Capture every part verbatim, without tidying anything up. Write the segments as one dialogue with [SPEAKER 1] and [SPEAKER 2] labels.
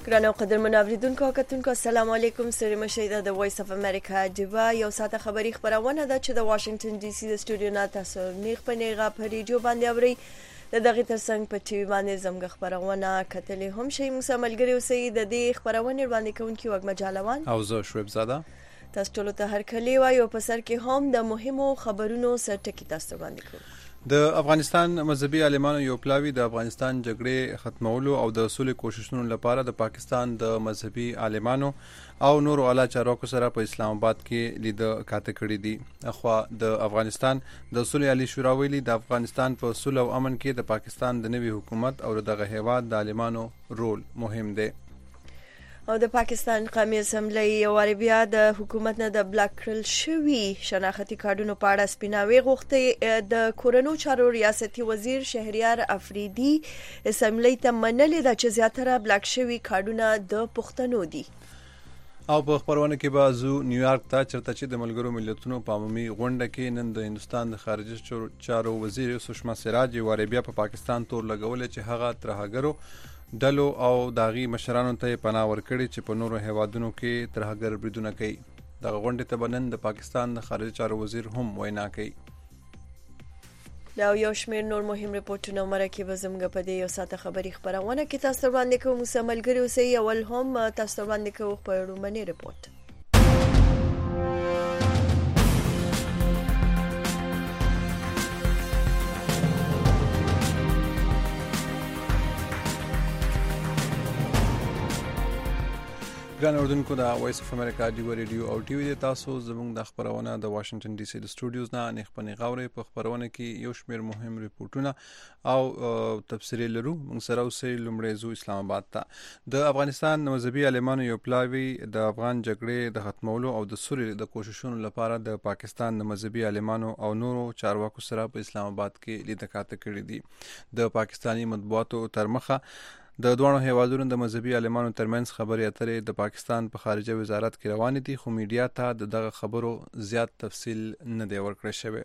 [SPEAKER 1] ګرانو قدرمنو اوریدونکو او کتونکو السلام علیکم. سره مشیده د وایس اف امریکا جبا یو ساعته خبری خبرونه ده چې د واشنگټن ډي سي د سټوډیو نه تاسو نیغ په نیغه په ریډیو باندې اوري. د دغه ترڅنګ په ټي وي باندې زموږ خبرونه کتلې هم شي. موږ ملګری اوسئ د دې خبرونه باندې کوونکی وګ مجالوان
[SPEAKER 2] او زه شعیب زاده
[SPEAKER 1] تاسو ټول ته هر کلی وایو په سر کې هم د مهمو خبرونو سرټکی تاسو باندې کوو.
[SPEAKER 2] د افغانستان مذهبي عالمانو یو پلاوی د افغانستان جګړې ختمولو او د سولې کوششونو لپاره د پاکستان د مذهبي عالمانو او نورو اعلی چارواکو سره په اسلام آباد کې لید کاته کړی دي. اخوا د افغانستان د سولې عالی شورا ویلي د افغانستان په صلح او امن کې د پاکستان د نوي حکومت او دغه هیواد د عالمانو رول مهم دی.
[SPEAKER 1] او د پاکستان قومي اسمبلی یو بیا د حکومت نه د بلاک کړل شوی شناختی کارډونو په اړه سپیناوي غوښتي. د کورونو چارو ریاستي وزیر شهریار افریدي اسمبلی ته منلې د چې زیاتره بلاک شوی کارډونه د پښتنو دي.
[SPEAKER 2] او په خبرونه کې به زو نیویارک ته چرته چې د ملګرو ملتونو په عمومي غونډه کې نن د هندستان د خارجه چارو وزیر سشما سراج یو بیا په پاکستان تور لګول چې هغه ترهګرو ډلو او داغي مشرانو ته پناه ورکړي چې په نورو هیوادونو کې ترهګر بریدونه کوي. دغه غونډه ته بنن د پاکستان د خارجه چارو وزیر هم وینا کوي.
[SPEAKER 1] دا یو شمېر نور مهم ریپورتونه مرکه به زموږ په دې یو ساعته خبري خبرونه کې تاسو باندې کوم ملګری اوسئ. اول هم تاسو باندې کوم په رومني ریپورت.
[SPEAKER 2] ګران اوردونکو د وایس اف امریکا ډیو ریډیو او ټي وي تاسو زموږ د خبرونه د واشنگټن ډي سي د سټوډیوز نه نه خپل غوړې په خبرونه کې یو شمېر مهم ریپورتونه او تفسیری لرو. موږ سره اوسې لومړی زو اسلام آباد ته د افغانستان مذهبي عالمانو یو پلاوی د افغان جګړې د ختمولو او د سولې د کوششونو لپاره د پاکستان د مذهبي عالمانو او نورو چارواکو سره په اسلام آباد کې لید کاته کړی دي. د پاکستانی مطبوعاتو تر مخه د دوه هیوادونو د مذهبي عالمانو ترمنځ خبرې اترې د پاکستان په خارجه وزارت کې روان دي، خو میډیا ته د دغه خبرو زیات تفصیل نه دی ورکړی شوی.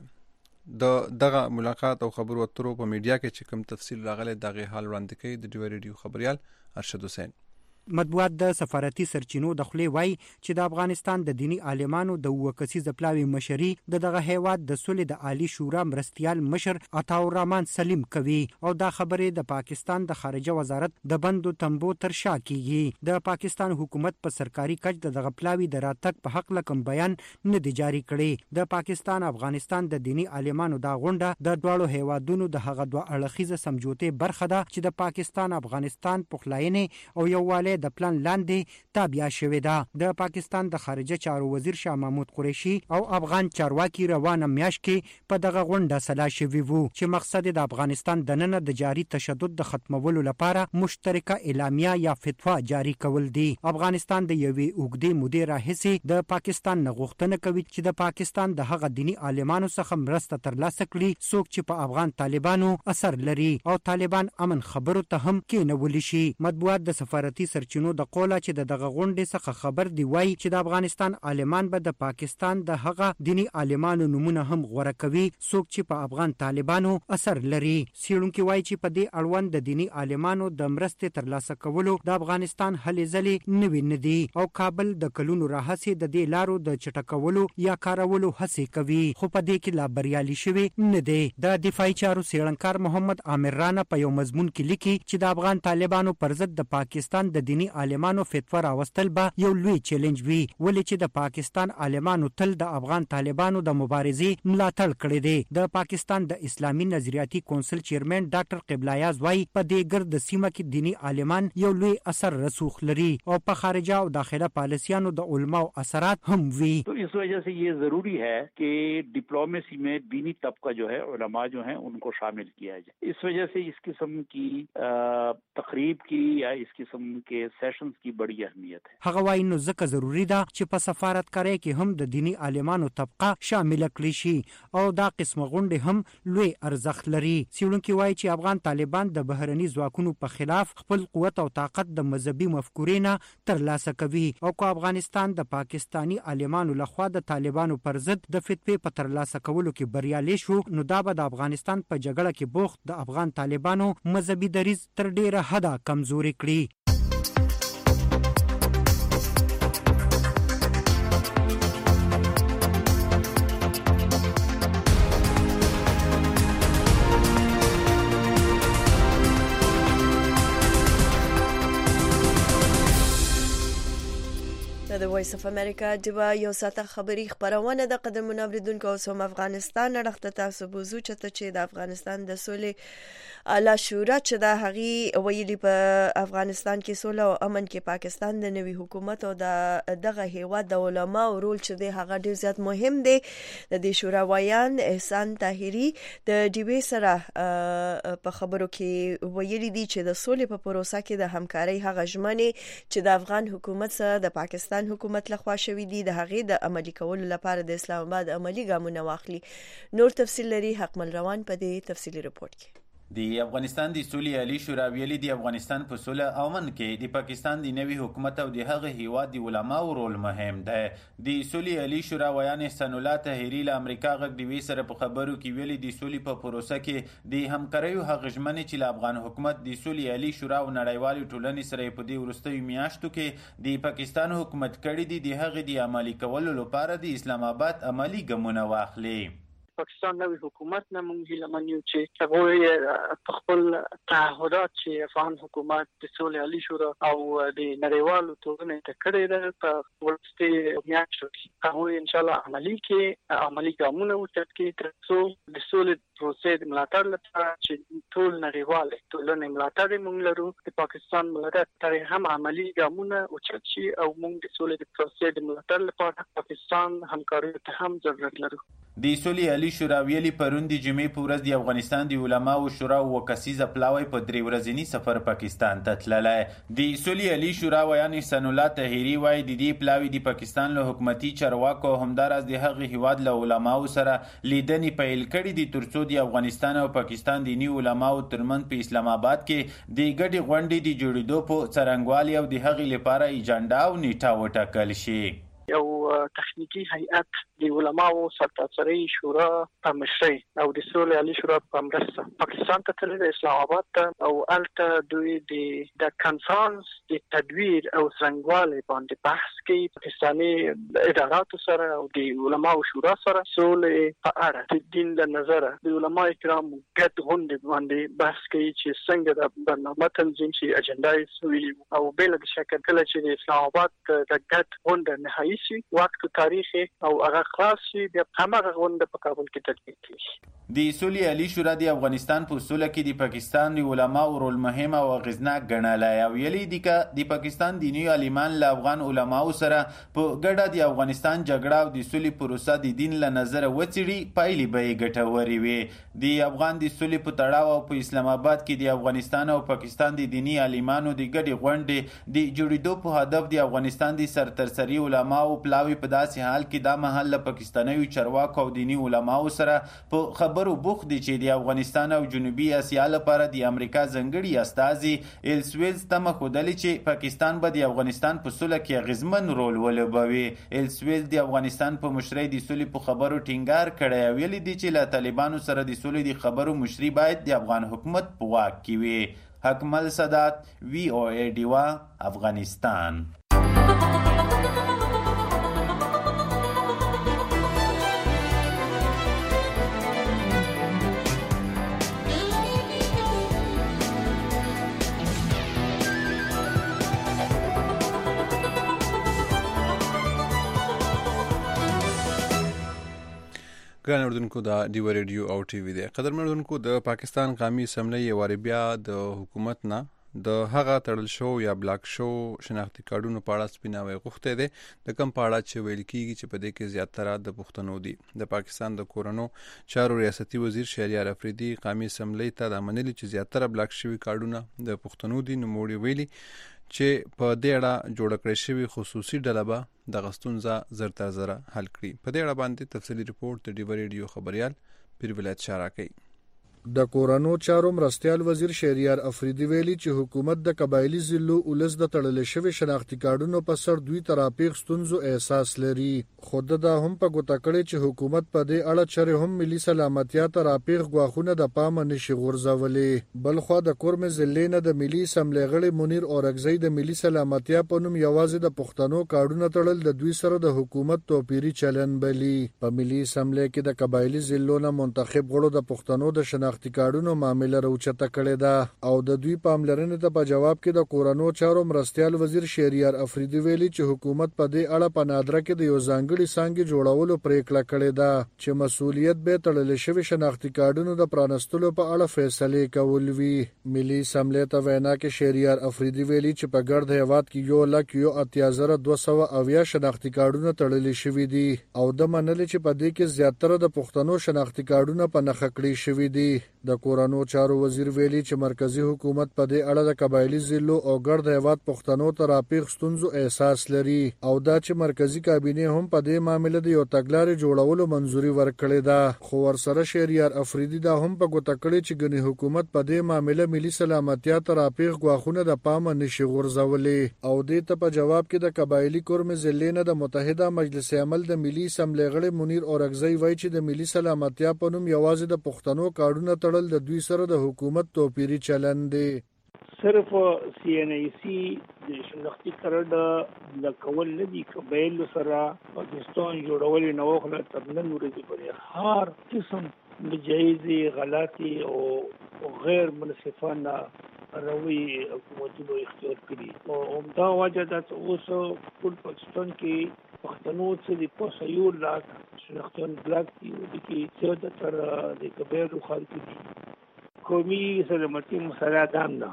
[SPEAKER 2] د دغه ملاقات او خبرو اترو په میډیا کې چې کوم تفصیل راغلی دغه حال وړاندې کوي د ډیو ریډیو خبريال ارشد حسین.
[SPEAKER 3] مطبوعات د سفارتي سرچینو د خلی وای چې د افغانستان د دینی عالمانو د وکسیز پلاوی مشري د دغه هیواد د سولې د عالی شورا مرستيال مشر عطاء الرحمن سلیم کوي او دا خبره د پاکستان د خارجه وزارت د بندو تنبو تر شا کیږي. د پاکستان حکومت په سرکاري کچ د دغه پلاوی د راتګ په حق لکم بیان نه دی جاری کړي. د پاکستان افغانستان د دینی عالمانو دا غونډه د دوړو هیوادونو د هغه دوه اړخیزه سمجوته برخه ده چې د پاکستان افغانستان پخلاینه او یوواله د پلان لاندې تابع شوې ده. د پاکستان د خارجه چارو وزیر شاه محمود قریشي او افغان چارواکي روانه میاش کې په دغه غونډه سلا شوی وو چې مقصد د افغانستان د نن د جاری تشدد د ختمولو لپاره مشترکه اعلامیه یا فتوا جاری کول دي. افغانستان د یوې اوږدې مودې راهیسې د پاکستان نه غوښتنه کوي چې د پاکستان د هغه دینی عالمانو څخه مرسته ترلاسه کړي څوک چې په افغان طالبانو اثر لري او طالبان امن خبرو ته هم کېنول شي. مطبوعات د سفارتي چینو د قوله چې د دغه غونډې څخه خبر دی وای چې د افغانستان عالمان به د پاکستان د هغه دینی عالمانو نمونه هم غوړه کوي څوک چې په افغان طالبانو اثر لري. سیړونکو وای چې په دې اړوند د دینی عالمانو د مرستې ترلاسه کولو د افغانستان هلې ځلې نوي ندي او کابل د کلونو راهسي د دې لارو د چټکولو یا کارولو هڅه کوي خو په دې کې لا بریالي شوی نه دی. د دفاعي چارو سیړنکار محمد عامر رانه په یو مضمون کې لیکي چې د افغان طالبانو پر ضد د پاکستان د دینی عالمانو فتوا راوستل به یو لوی چیلنج وي ولې چې د پاکستان عالمانو تل د افغان طالبانو د مبارزې ملاتړ کړی دی. د پاکستان د اسلامي نظریاتي کونسل چیرمن ډاکټر قبلایاز وای په دې ګرد سیمه کې دینی عالمان یو لوی اثر رسوخ لري او په خارجه او داخله پالیسیانو د علماء اثرات هم وي.
[SPEAKER 4] تو اس وجہ سے یہ ضروری ہے کہ ڈپلومیسی میں دینی طبقہ جو ہے علماء جو ہیں ان کو شامل کیا جائے. اس وجہ سے اس قسم کی تقریب کی یا اس قسم کے سیشنز کی بڑی اهمیت ہے.
[SPEAKER 3] هغه وایي نو ځکه ضروری ده چې په سفارتکارۍ کې هم د دینی عالمانو طبقه شامل کړي شي او دا قسمه غونډې هم لوی ارزښت لري. سیړونکو وایي چې افغان طالبان د بهرني ځواکونو په خلاف خپل قوت او طاقت د مذهبي مفکورې نه ترلاسه کوي او کو افغانستان د پاکستانی عالمانو لخوا د طالبانو پر ضد د فتوی په ترلاسه کولو کې بریالي شو نو دا به د افغانستان په جګړه کې بوخت د افغان طالبانو مذهبي دریځ تر ډیره حده کمزوري کړي.
[SPEAKER 1] وایس اف امریکا د یو ساعته خبری خبرونه د قدر منوریدونکو اوسم افغانستان رخت تاسو بوزو چته چې د افغانستان د سولې اعلی شورا چې د هغي ویلي په افغانستان کې سوله او امن کې پاکستان د نوي حکومت او د دغه هیواد د علماء او رول چې د هغه ډیر زیات مهم دی. د دې شورا وایان احسان طاهری د ډي بي سره په خبرو کې ویلي دي چې د سولې په پروسه کې د همکارۍ هغه ژمنې چې د افغان حکومت سره د پاکستان حکومت لخوا شوې دي د هغې د عملي کولو لپاره د اسلام آباد عملي ګامونه واخلي. نور تفصیل لري حکمل روان په دې تفصیلي رپورت کې.
[SPEAKER 5] د افغانستان د سولې عالی شورا ویلي د افغانستان په سوله او امن کې د پاکستان د نوي حکومت او د هغه هیواد د علماو رول مهم دی. د سولې عالی شورا ویان احسان الله طاهری له امریکا غږ ډي وي سره په خبرو کې ویلي د سولې په پروسه کې د همکاریو هغه ژمنې چې له افغان حکومت د سولې عالی شورا او نړیوالې ټولنې سره په دې وروستیو میاشتو کې د پاکستان حکومت کړي دي د هغه د عملي کولو لپاره د اسلام آباد عملي ګامونه واخلي.
[SPEAKER 6] پاکستان نوی حکومت نه مونږ هیله منو چې هغه په خپل تعهدات چې افغان حکومت د سولې عالی شورا او د نړیوالو ټولنې ته کړی دی په ورستي میاشتو کې هغه ان شاء الله عملی کې عملی ګامونه وکړي تر څو د سولې پروسې د ملاتړ لپاره چې ټول نړیوال ټولنې ملاتړ مونږ لرو د پاکستان ملاتړ هم عملی ګامونه وکړي او مونږ د سولې د پروسې د ملاتړ لپاره پاکستان همکاري ته هم ضرورت لرو.
[SPEAKER 5] د سولې عالی شورا ویلي پرون د جمعې په ورځ د افغانستان د علماو شورا او کسیزه پلاوی په درې ورځنی سفر پاکستان ته تللی. د سولې عالی شورا ویان احسان الله طاهری وایي د دې پلاوی د پاکستان له حکومتي چارواکو همداراز د هغه هیواد له علماو سره لیدنې پیل کړي دي ترڅو د افغانستان او پاکستان د نیو علماو ترمن په اسلام آباد کې د ګډې غونډې د جوړېدو په څرنګوالي او د هغې لپاره ایجنډا او نیټه وټاکل شي.
[SPEAKER 6] یو تخنیکی هیئت د علماو سرتاسري شورا په مشرۍ او د سولې عالی شورا په مرسته پاکستان ته تللی د اسلام آباد ته او الته دوی د د کانفرنس د تدویر او څرنګوالي باندې بحث کوي پاکستاني اداراتو سره او د علماو شورا سره سولې په اړه د دین له نظره د علماو کرام ګډ غونډې باندې بحث کوي چې څنګه د برنامه تنظیم شي اجنډا یې او بل د شکل کله چې د اسلام آباد د ګډ غونډه نهایي شي وخت تاریخي او هغه خاص شي د همغه غونډه په کابل کې تطبیق کیږي.
[SPEAKER 5] د سولې عالی شورا د افغانستان په سوله کې د پاکستان د علماو رول مهم او اغیزناک ګڼلی او ویلي دي چې د پاکستان دیني عالمان له افغان علماو سره په ګډه د افغانستان جګړه او د سولې پروسه د دین له نظره وڅېړي پایلې به یې ګټورې وي. د افغان د سولې په تړاو او په اسلام آباد کې د افغانستان او پاکستان د دیني عالمانو د ګډې غونډې د جوړېدو په هدف د افغانستان د سرترسري علماو پلاوی په داسې حال کې دا مهال له پاکستاني چارواکو او دیني علماو سره په خبرو بوخت دي چې د افغانستان او جنوبي اسیا لپاره د امریکا ځانګړي استازي ایلسویز تمه ښودلې چې پاکستان به د افغانستان په سوله کې اغیزمن رول ولوبوي. ایلسویز د افغانستان په مشرۍ د سولې په خبرو ټینګار کړی او ویلي دي چې له طالبانو سره د سولې د خبرو مشري باید د افغان حکومت په واک کې وي. حکمل سادات وی او ای ډیوا افغانستان.
[SPEAKER 2] ګران اردوونکو دا ډیو ریډیو او ټي وي دی. قدرمن اردوونکو د پاکستان قومي اسمبلی یو وار بیا د حکومت نه د هغه تړل شو یا بلاک شو شناختی کارډونو په اړه سپیناوی غوښته دي د کم په اړه چې ویل کیږي چې په دې کې زیاتره د پښتنو دي. د پاکستان د کورونو چارو ریاستي وزیر شهریار افریدي قومي اسمبلی ته د منلي چې زیاتره بلاک شوی کارډونه د پښتنو دي. نو موړي ویلي چې په دې اړه جوړ کړی شوی خصوصي ډله به د غستونزه زر تر زر حل کړي. په دې اړه باندې تفصیلی ریپورت د ډیو ریډیو خبريال پیر ولایت شارع کوي.
[SPEAKER 7] د کورونو چارو مرستيال وزیر شهریار افریدي ویلي چې حکومت د قبایلی ضلعو ولس د تړل شوی شناختی کارډونو په سر دوی ترافیق ستونزو احساس لري. خود دا هم په ګوته کړی چې حکومت په دې اړه چره هم ملي سلامتیا ترافیق غواخونه د پامه نشي غورځولې. بلخو د کورم ضلع نه د ملي اسمبلی غړي منیر اورګزی د ملي سلامتیا په نوم یوازې د پښتنو کارډونه تړل د دوی سره د حکومت توپیری چلن بلی. په ملي اسمبلی کې د قبایلی ضلعو نه منتخب غړو د پښتنو د شناخت شناختی کارتونو معاملې راوچته کړې ده او د دوی پاملرنې ته په جواب کې د کورونو چارو مرستيال وزیر شهریار افریدي ویلي چې حکومت په دې اړه په نادره کې د یو ځانګړي څانګې جوړولو پریکړه کړې ده چې مسؤلیت به تړل شوی شناختی کارتونو د پرانستلو په اړه فیصله کول وی. ملي اسمبلی ته وینا کې شهریار افریدي ویلي چې په ګرد هیواد کې یو لک یو اتیا زره دوه سوه اویا شناختی کارتونو تړل شوی دي او د منل چې په دې کې زیاتره د پښتنو شناختی کارتونو په نخښه کړی شوی دي. د کورونو چارو وزیر ویلي چې مرکزی حکومت په دې اړه د قبایلی ضلعو او ګرد هیواد پښتنو ته راپیښ ستونزو احساس لري او دا چې مرکزی کابینه هم په دې معاملې د یو تګلارې جوړولو منځوري ورکړې ده خو ورسره شهریار افریدي دا هم په ګوته کړی چې ګنې حکومت په دې معاملې ملي سلامتیا ته راپیښ غواخونه د پامه نشي غورځولې او دې ته په جواب کې د قبایلی کورم ضلع نه د متحده مجلس عمل د ملي اسمبلی غړي منیر اورګزی وایي چې د ملي سلامتیا په نوم یوازې د پښتنو کارونه تړل د دوی سره د حکومت توپیری چلن دی.
[SPEAKER 8] صرف سی ان ای سی د شناختی کارت د کول نه دي قبایل سره پاکستان جوړول نه وخت تر نن ورځې پورې هر قسم نجایزي غلطي او غیر منصفانه روي حکومتونو اختیار کړي او همدا وجه ده چې اوس ټول پاکستان کې پښتنو څخه د پوسایو لا شناختون بلاک دي چې څه تر د کبیر خلک دي قومي سلامتي مسله ده نه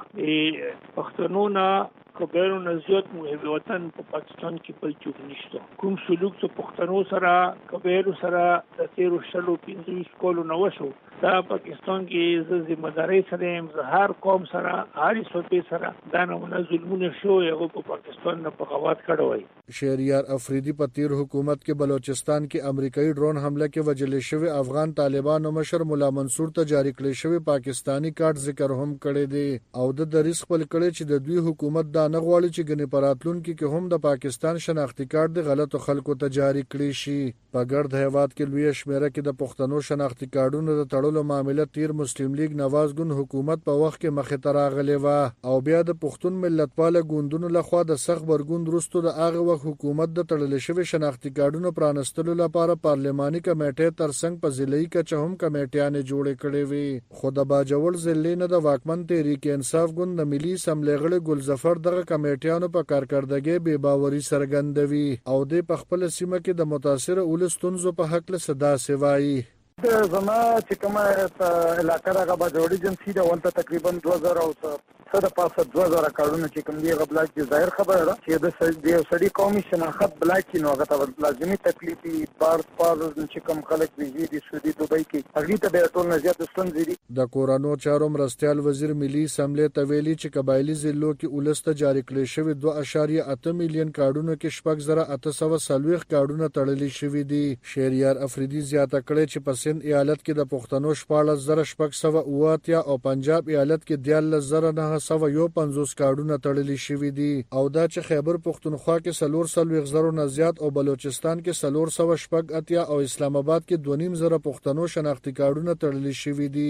[SPEAKER 8] پښتنو نه کبیر نزيات مهم وطن په پاکستان کې په چوک نشته کوم سلوک چې پښتنو سره کبیر سره د تیرو شلو پنځه کولو نو وشو دا پاکستان کې ز ذمہ داری سره هر قوم سره هر څوک سره دا نه ظلمونه شو یو په پاکستان نه بغاوت کړوي.
[SPEAKER 7] شهریار افریدي په تیر حکومت کې بلوچستان کې امریکایي ډرون حمله کې وجلې شوی افغان طالبانو مشر مولا منصور ته جاری کړی شوی پاکستانی کارت ذکر هم کړی دی او د ریسک خپل کړی چې د دوی حکومت دا نه غواړي چې ګنې پراتلون کې هم د پاکستان شناختی کارت د غلطو خلکو ته جاری کړی شي. په ګرد هیواد کې لوی شمیره کې د پښتنو شناختی کارتونو د تړلو معاملې تیر مسلم لیگ نواز ګوند حکومت په وخت کې مخې ته راغلی و او بیا د پښتون ملتپاله ګوندونو لخوا د سخت برګوند وروسته د هغه وخت حکومت د تړل شوی شناختی کارتونو پرانستلو لپاره پارلماني کمیټې ترڅنګ په ضلعي کچه هم کمیټیانې جوړې کړې وي خو د باجوړ ضلع نه د واکمن تحریک انصاف ګوند د ملي اسمبلی غړي ګلظفر دغه کمیټیانو په کارکردګۍ بې باوري څرګندوي او د په خپل سیمه کې د متاثر ولستونزو په حق له صدا سوایي.
[SPEAKER 9] زما چې کومه علاقه راغه باجوړ ایجنسی دا ولته تقریبا دوه زره او څه د پاسه دوه زره کارونه چې کوم دی غبلا کې ظاهر خبره ده چې د سړي قومي شناخت بلاک نو هغه ته لازمي تکلیفي بار بار چې کوم خلک ویزي دي سعودي دوبۍ کې هغه ته به ټول نزيات ستونزې دي.
[SPEAKER 7] د کورونو چارو مرستيال وزیر ملي اسمبلی ته ویلي چې قبایلی ضلعو کې ولسته جاری کړی شوی دوه اعشاریه اته میلیون کارډونو کې شپږ زره اته سوه څلوېښت کارډونه تړلي شوي دي. شهریار افریدي زیاته کړې چې په سند ایالت کې د پښتنو شپاړس زره شپږ سوه اوه اتیا او پنجاب ایالت کې دیارلس زره نه سوه یو پنځوس کارډونه تړلي شوي دي او دا چې خیبر پښتونخوا کې څلور څلوېښت زرو نه زیات او بلوچستان کې څلور سوه شپږ اتیا او اسلام آباد کې دوه نیم زره پښتنو شناختی کارډونه تړلي شوي دي.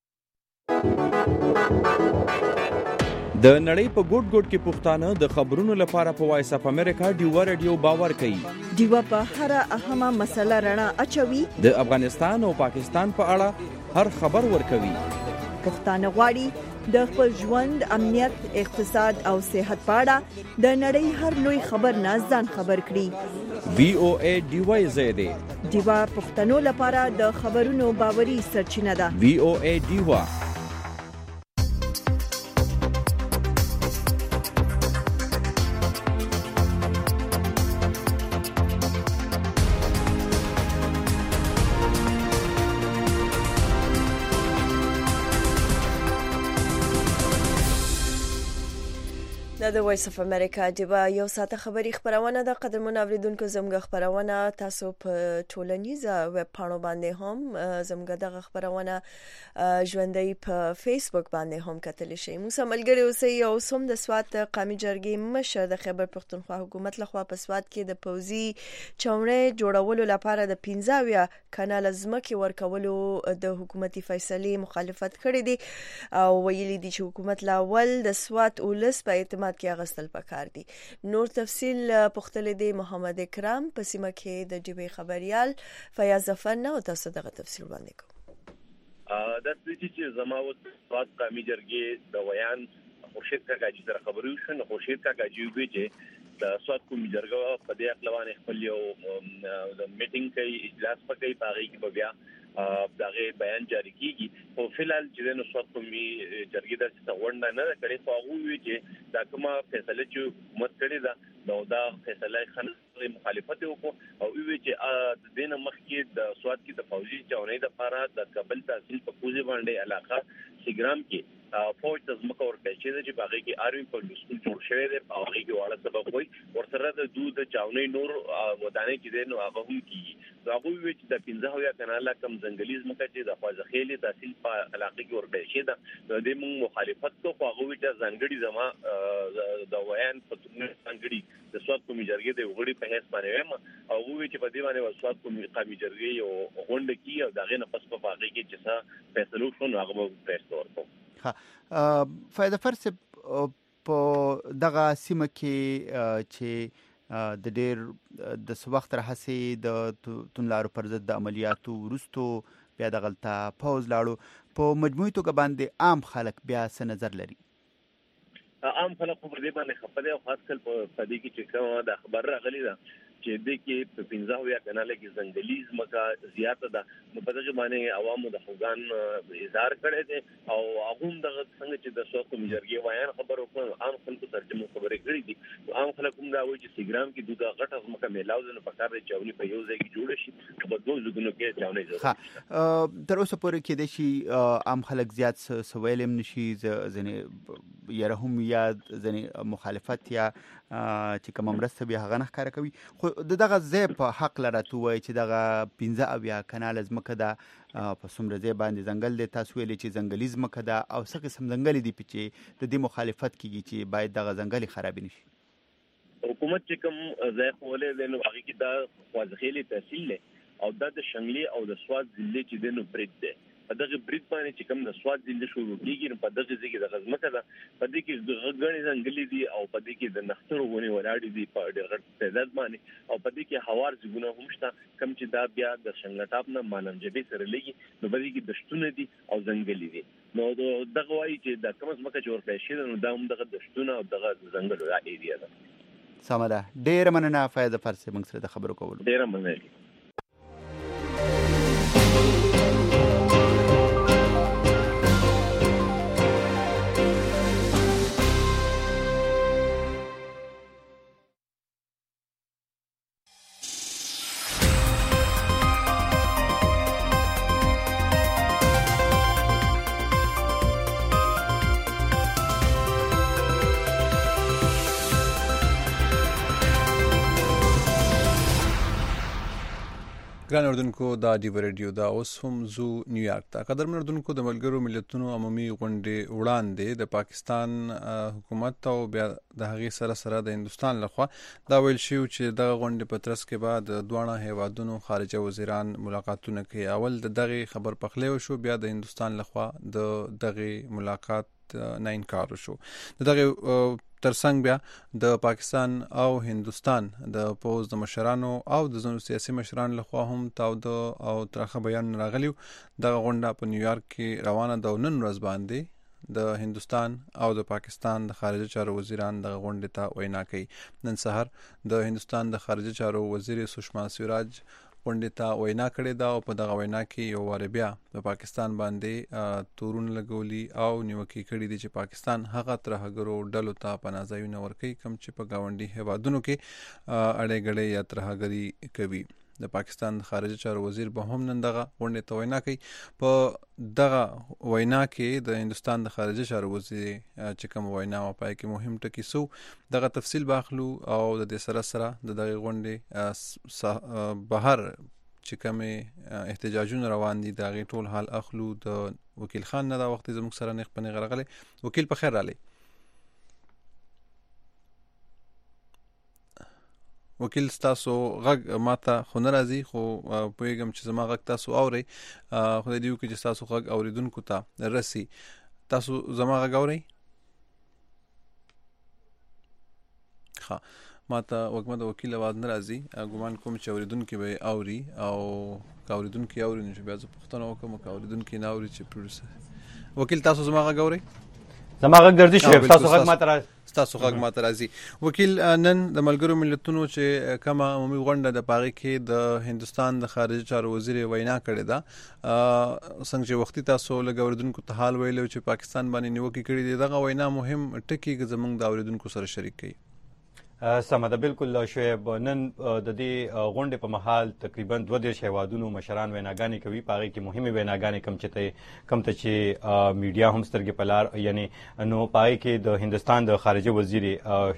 [SPEAKER 10] د نړۍ په ګوټ ګوټ کې پښتانه د خبرونو لپاره په وایس اف امریکا ډیوا رادیو باور کوي.
[SPEAKER 11] ډیوا په هر اهمه مسله رڼا اچوي.
[SPEAKER 10] د افغانستان او پاکستان په اړه هر خبر ورکوي.
[SPEAKER 11] پښتانه غواړي د خپل ژوند امنیت اقتصاد او صحت په اړه د نړۍ هر لوی خبر نه ځان خبر کړي.
[SPEAKER 10] وی او ای ډیوا زیاده
[SPEAKER 11] ډیوا پښتنو لپاره د خبرونو باوري سرچینه ده.
[SPEAKER 10] وی او ای ډیوا.
[SPEAKER 1] د وایس اف امریکا ډیوا یو ساعت خبری خبرونه د قدرمن اوریدونکو زموږ خبرونه تاسو په ټولنیزه ویب پاڼو باندې هم زموږ د خبرونه ژوندۍ په فیسبوک باندې هم کتل شي. موږ ملګری اوسئ او سوم د سوات قومي جرګې مشر د خیبر پښتونخوا حکومت لخوا په سوات کې د پوزي چوڼې جوړولو لپاره د پنځاویا کانال ځمکې ورکولو د حکومتي فیصله مخالفت کړې دي او ویلي دي چې حکومت لاول د سوات ولس په اعتماد کې اغستل پکار دي. نور تفصیل پختل دی محمد اکرام په سیمه کې د ډیبي خبريال فیاض ظفر نه او تاسو دغه تفصیل باندې کوم.
[SPEAKER 12] د دې چې زما او سواد قومي جرګې د ویان خورشید کاکا چې سره خبرې وشو، خورشید کاکا چې وی چې د سواد قومي جرګه په دې اقلوان خپل یو د میټینګ کوي، اجلاس پکې باغی کې بیا دغه بیان جاری کیږي. او فلحال چې نو سواد قومي جرګې د څوړنده نه کړي، خو هغه وی چې دا کومه فیصله چې حکومت کړي دا نو دا فیصله خنه مخالفت وکړو او وی چې د دین مخکې د سواد کې د فوجي چاونې د لپاره د کابل تحصیل په کوزي باندې علاقه سیګرام کې فوج د زمکه ورکړي چې باغی کې آرمي په سکول جوړ شوی دی، او هغه کې واړه سبب وي ورسره د دود چاونې نور ودانې چې دی نو هغه هم کیږي. هغه وی چې د پنځه یا کناله کم ځنګلي زمکه چې د خوازخېلي تحصیل په علاقه کې ورکړي شي دا د موږ مخالفت کوو. هغه وی چې ځنګړي زما د ویان په تونه ځنګړي د سواد قومي جرګې د وګړي په هیڅ باندې هم او وی چې په دې باندې سواد قومي جرګې یو غونډه کی او دغه نه پس په باغی کې چې څه فیصلو شو نو هغه به پېښ ورکړو.
[SPEAKER 13] ها فائدہ فرس په دغه سیمه کې چې د ډېر د وخت راهسي د تونلارو پر ضد د عملیاتو وروستو بیا د غلطه پوز لاړو، په مجموعي توګه باندې عام خلک بیا څه نظر لري؟
[SPEAKER 12] عام خلک په دې باندې خپه دي او خاص کل په دې کې چې کومه د خبر راغلی ده چې د کې په پنځه یا کناله کې ځنګلي ځمکه زیاته ده، نو په دغه باندې عوامو د خوګان اظهار کړی دی او هغه دغه څنګه چې د سواد قومي جرګې وایان خبرو په عام خلکو ترجمه خبرې کړې دي. عام خلک هم دا وایي چې سیګرام کې دوه غټه ځمکه میلاو ده، نو په کار دی چاوني په یو ځای کې جوړ شي په دوه ځګونو کې چاوني
[SPEAKER 13] ضروري. تر اوسه پورې کې د شي عام خلک زیات سویلم نشي ځنه یره هم یا ځنه مخالفت یا چې کوم مرسته به هغه نه ښکار کوي، خو دغه ځای په حق لرته وای چې دغه پنځه او یا کنال ځمکه ده په څومره ځای باندې ځنګل دی، تاسو ویلي چې ځنګلي ځمکه ده او څه قسم ځنګل دي چې د دې مخالفت کیږي چې باید دغه ځنګل خراب نشي.
[SPEAKER 12] حکومت چې کوم ځای خولې دی نو هغه کې دا خوازخېلي تحصیل دی او دا د شنګلي او د سواد ضلع چې دی نو برید دی. په دغه برید باندې چې کوم د سواد ضلع شروع کیږي نو په دغه ځای کې د غزمکه ده، په دې کې د غړي ځنګلي دي او په دې کې د نخترو ونی ولاړې دي په ډېر غټ تعداد باندې، او په دې کې هوار ځګونه هم شته کوم چې دا بیا د شنګټاپ نه مانمجبي سره لګي، نو په دې کې دشتونه دي او ځنګلي دي. نو دغه وایي چې د کوم ځمکه چې ورکړی شي نو دا هم دغه دشتونه او دغه ځنګلو ایریا ده.
[SPEAKER 13] سمه ده، ډېره مننه فایده فرسې موږ سره د خبرو کولو.
[SPEAKER 12] ډېره مننه.
[SPEAKER 2] ګران اردوونکو دا ډیو ریډیو دا اوس هم زو نیویارک ته قدرمن اردوونکو د ملګرو ملتونو عمومي غونډې وړاندې د پاکستان حکومت او بیا د هغې سره سره د هندوستان لخوا دا ویل شوی چې دغه غونډې په ترڅ کې بعد دواړه هیوادونو خارجه وزیران ملاقاتونه کوي. اول د دغه خبر پخلی وشو، بیا د هندوستان لخوا د دغه ملاقات نه انکار وشو. د دغه ترڅنګ بیا د پاکستان او هندوستان د پوز د مشرانو او د ځینو سیاسي مشرانو لخوا هم تاوده او ترخه بیان راغلی. دغه غونډه په نیویارک کې روانه ده. نن ورځ باندې د هندوستان او د پاکستان د خارجه چارو وزیران د غونډې ته وینا کوي. نن سحر د هندوستان د خارجه چارو وزیر سشما سوراج غونډې ته وینا کړې ده او په دغه وینا کې یو واره بیا په پاکستان باندې تورون لګولي او نیوکې کړې دي چې پاکستان هغه ترهګرو ډلو ته پناه ځایونه ورکوي کوم چې په ګاونډي هیوادونو کې اړې ګړې یا ترهګري کوي. د پاکستان د خارجه چارو وزیر به هم نن دغه غونډې ته وینا کوي. په دغه وینا کې د هندوستان د خارجه چارو وزیر چې کوم وینا و پای کې مهم ټکي سو دغه تفصیل باخلو او د دې سره سره د دغه غونډې بهر چې کوم احتجاجونه روان دي دغه ټول حال اخلو. د وکیل خان نه دا وخت زموږ سره نه خپل غرغله. وکیل په خیر رالی. وکیل ستاسو غږ ماته خو نه راځي، خو پوهېږم چې زما غږ تاسو اورئ. خدای دې وکړي چې ستاسو غږ اورېدونکو ته رسي. تاسو زما غږ اورئ؟ ښه، ماته وګمه د وکیل आवाज نه راځي ګومان کوم چې اوریدونکو به اوري او اوریدونکو اوري نو بیا زه پوښتنه وکم چې اوریدونکو نه اوري چې پروډوسر وکیل تاسو زما غږ اورئ
[SPEAKER 14] زما غږ درځي شو تاسو غږ ماته راځي
[SPEAKER 2] تاسو غږ ماته راځي وکیل نن د ملګرو ملتونو چې کومه عمومي غونډه د پاغي کې د هندستان د خارجي چارو وزیر وینا کړې ده څنګه چې وختي تاسو له اوریدونکو ته حال ویلو چې پاکستان باندې نیوکه کړې ده دغه وینا مهم ټکی زموږ د اوریدونکو سره شریک کړي
[SPEAKER 14] سمه ده بالکل شعیب نن د دې غونډې په مهال تقریبا دوه دېرش هیوادونو مشران ویناګانې کوي په هغې کې مهمې ویناګانې کم چې کم ته چې میډیا هم سترګې په لار یعنی نو په هغې کې د هندوستان د خارجه وزیر